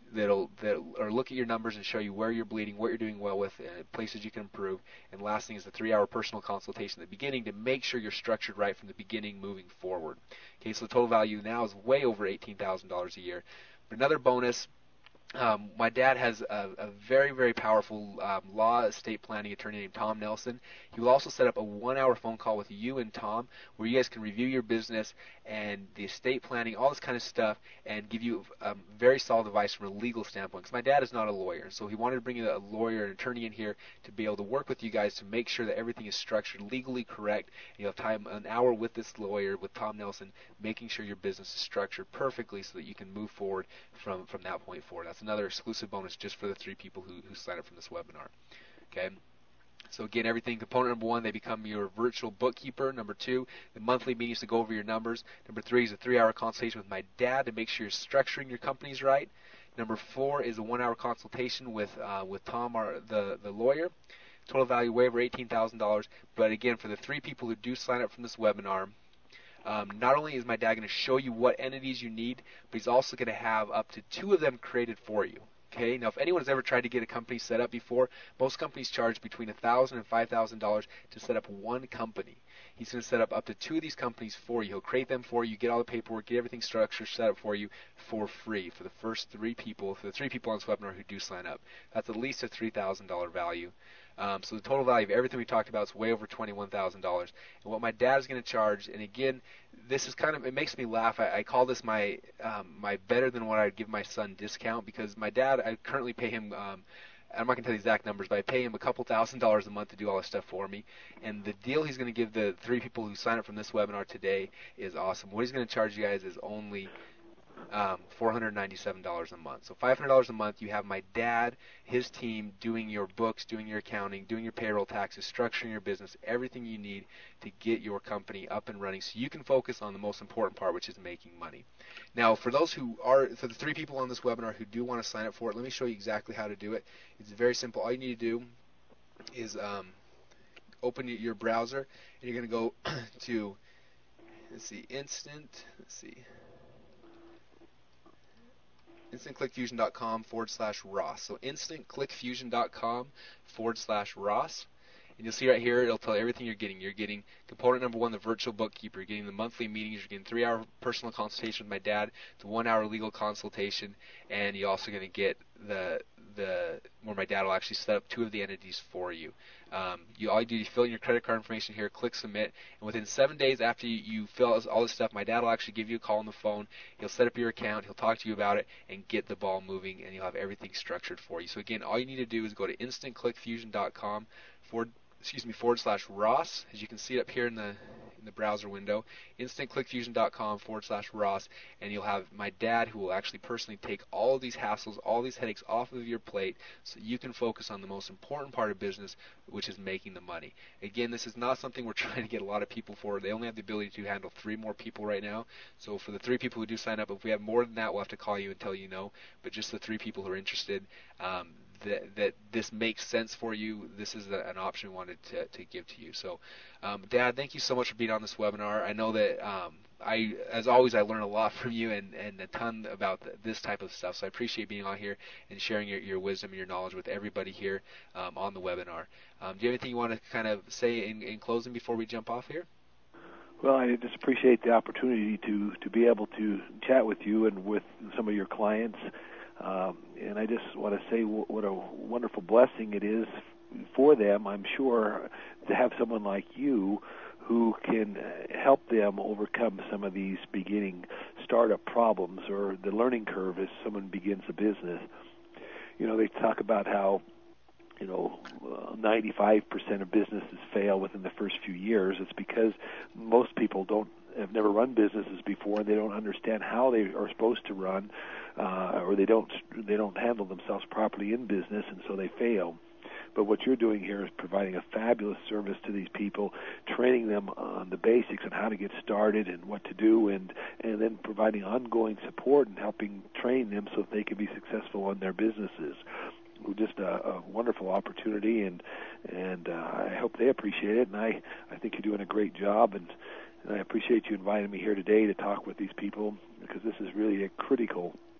that or look at your numbers and show you where you're bleeding, what you're doing well with, places you can improve. And last thing is the 3-hour personal consultation at the beginning to make sure you're structured right from the beginning moving forward. Okay, so the total value now is way over $18,000 a year. But another bonus, my dad has a very, very powerful law estate planning attorney named Tom Nelson. He will also set up a 1-hour phone call with you and Tom where you guys can review your business and the estate planning, all this kind of stuff, and give you very solid advice from a legal standpoint. Because my dad is not a lawyer, so he wanted to bring a lawyer, an attorney in here to be able to work with you guys to make sure that everything is structured legally correct. And you'll have time, an hour with this lawyer, with Tom Nelson, making sure your business is structured perfectly so that you can move forward from that point forward. That's another exclusive bonus just for the 3 people who sign up from this webinar. Okay. So again, everything. Component number 1, they become your virtual bookkeeper. Number 2, the monthly meetings to go over your numbers. Number 3 is a 3-hour consultation with my dad to make sure you're structuring your companies right. Number 4 is a 1-hour consultation with Tom, the lawyer. Total value way over $18,000. But again, for the 3 people who do sign up from this webinar, not only is my dad going to show you what entities you need, but he's also going to have up to 2 of them created for you. Okay. Now, if anyone has ever tried to get a company set up before, most companies charge between $1,000 and $5,000 to set up one company. He's going to set up to 2 of these companies for you. He'll create them for you, get all the paperwork, get everything structured, set up for you for free for the first 3 people, for the 3 people on this webinar who do sign up. That's at least a $3,000 value. So the total value of everything we talked about is way over $21,000. And what my dad is going to charge, and again, this is kind of, it makes me laugh. I call this my better than what I'd give my son discount, because my dad, I currently pay him, I'm not going to tell you the exact numbers, but I pay him a couple $1,000s a month to do all this stuff for me. And the deal he's going to give the 3 people who sign up from this webinar today is awesome. What he's going to charge you guys is only $497 a month. So $500 a month, you have my dad, his team, doing your books, doing your accounting, doing your payroll taxes, structuring your business, everything you need to get your company up and running so you can focus on the most important part, which is making money. Now, for those for the 3 people on this webinar who do want to sign up for it, let me show you exactly how to do it. It's very simple. All you need to do is open your browser, and you're going to go to, instantclickfusion.com/Ross. So instantclickfusion.com/Ross. And you'll see right here, it'll tell you everything you're getting. You're getting component number 1, the virtual bookkeeper. You're getting the monthly meetings. You're getting 3-hour personal consultation with my dad, the 1-hour legal consultation, and you're also going to get the where my dad will actually set up 2 of the entities for you. All you do is fill in your credit card information here, click submit, and within 7 days after you fill all this stuff, my dad will actually give you a call on the phone. He'll set up your account, he'll talk to you about it, and get the ball moving, and you'll have everything structured for you. So again, all you need to do is go to instantclickfusion.com/Ross, as you can see it up here in the browser window, instantclickfusion.com/Ross, and you'll have my dad who will actually personally take all of these hassles, all these headaches off of your plate so you can focus on the most important part of business, which is making the money. Again, this is not something we're trying to get a lot of people for. They only have the ability to handle 3 more people right now. So for the 3 people who do sign up, if we have more than that, we'll have to call you and tell you no. But just the 3 people who are interested, that this makes sense for you, this is an option we wanted to give to you. So, Dad, thank you so much for being on this webinar. I know that as always, I learn a lot from you and a ton about this type of stuff. So I appreciate being on here and sharing your wisdom and your knowledge with everybody here on the webinar. Do you have anything you want to kind of say in closing before we jump off here? Well, I just appreciate the opportunity to be able to chat with you and with some of your clients. And I just want to say what a wonderful blessing it is for them, I'm sure, to have someone like you who can help them overcome some of these beginning startup problems or the learning curve as someone begins a business. You know, they talk about how 95% of businesses fail within the first few years. It's because most people have never run businesses before, and they don't understand how they are supposed to run, or they don't handle themselves properly in business, and so they fail. But what you're doing here is providing a fabulous service to these people, training them on the basics and how to get started and what to do, and then providing ongoing support and helping train them so that they can be successful in their businesses. Just a wonderful opportunity, and I hope they appreciate it. And I think you're doing a great job, and I appreciate you inviting me here today to talk with these people, because this is really a critical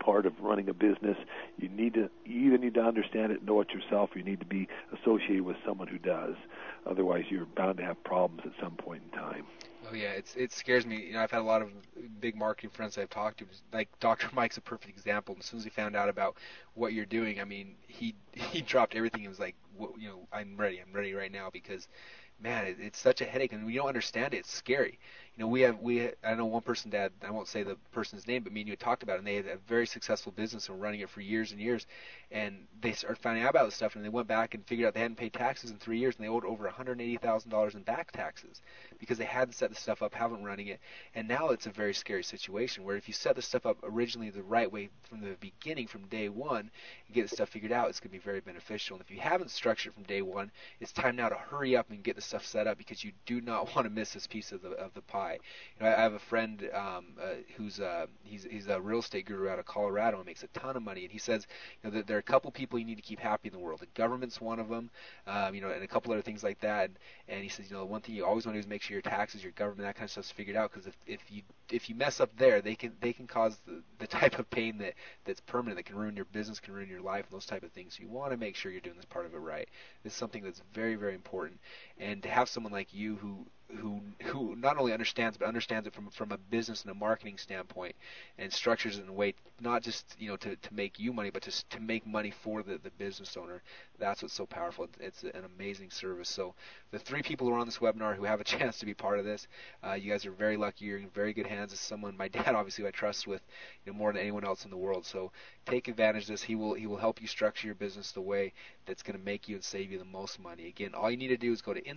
part of running a business. You either need to understand it, know it yourself, or you need to be associated with someone who does. Otherwise, you're bound to have problems at some point in time. Oh yeah, it scares me. You know, I've had a lot of big marketing friends I've talked to. Like Dr. Mike's a perfect example. As soon as he found out about what you're doing, I mean, he dropped everything and was like, well, you know, I'm ready right now because, man, it's such a headache, and when you don't understand it, it's scary. You know, I know one person, Dad, I won't say the person's name, but me and you had talked about it, and they had a very successful business and were running it for years and years, and they started finding out about this stuff, and they went back and figured out they hadn't paid taxes in 3 years, and they owed over $180,000 in back taxes because they hadn't set the stuff up, haven't running it, and now it's a very scary situation where if you set the stuff up originally the right way from the beginning, from day one, and get the stuff figured out, it's going to be very beneficial. And if you haven't structured it from day one, it's time now to hurry up and get the stuff set up because you do not want to miss this piece of the pie. You know, I have a friend who's he's a real estate guru out of Colorado and makes a ton of money, and he says, you know, that there are a couple people you need to keep happy in the world. The government's one of them, you know, and a couple other things like that. And he says, you know, one thing you always want to do is make sure your taxes, your government, that kind of stuff's figured out, because if you mess up there, they can cause the type of pain that's permanent, that can ruin your business, can ruin your life, and those type of things. So you want to make sure you're doing this part of it right. This is something that's very, very important. And to have someone like you who not only understands it from a business and a marketing standpoint, and structures it in a way not just, you know, to make you money, but to make money for the business owner. That's what's so powerful. It's an amazing service. So the 3 people who are on this webinar who have a chance to be part of this, you guys are very lucky. You're in very good hands. As someone, my dad obviously, who I trust with, you know, more than anyone else in the world. So take advantage of this. He will help you structure your business the way that's going to make you and save you the most money. Again, all you need to do is go to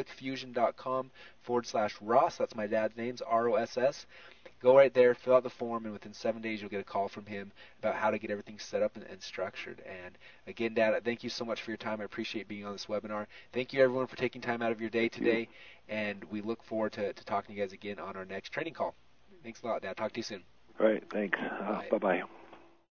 instantclickfusion.com/Ross. That's my dad's name, ROSS. Go right there, fill out the form, and within 7 days you'll get a call from him about how to get everything set up and structured. And again, Dad, thank you so much for your time. I appreciate being on this webinar. Thank you, everyone, for taking time out of your day today, and we look forward to talking to you guys again on our next training call. Thanks a lot, Dad. Talk to you soon. All right, thanks. Bye-bye.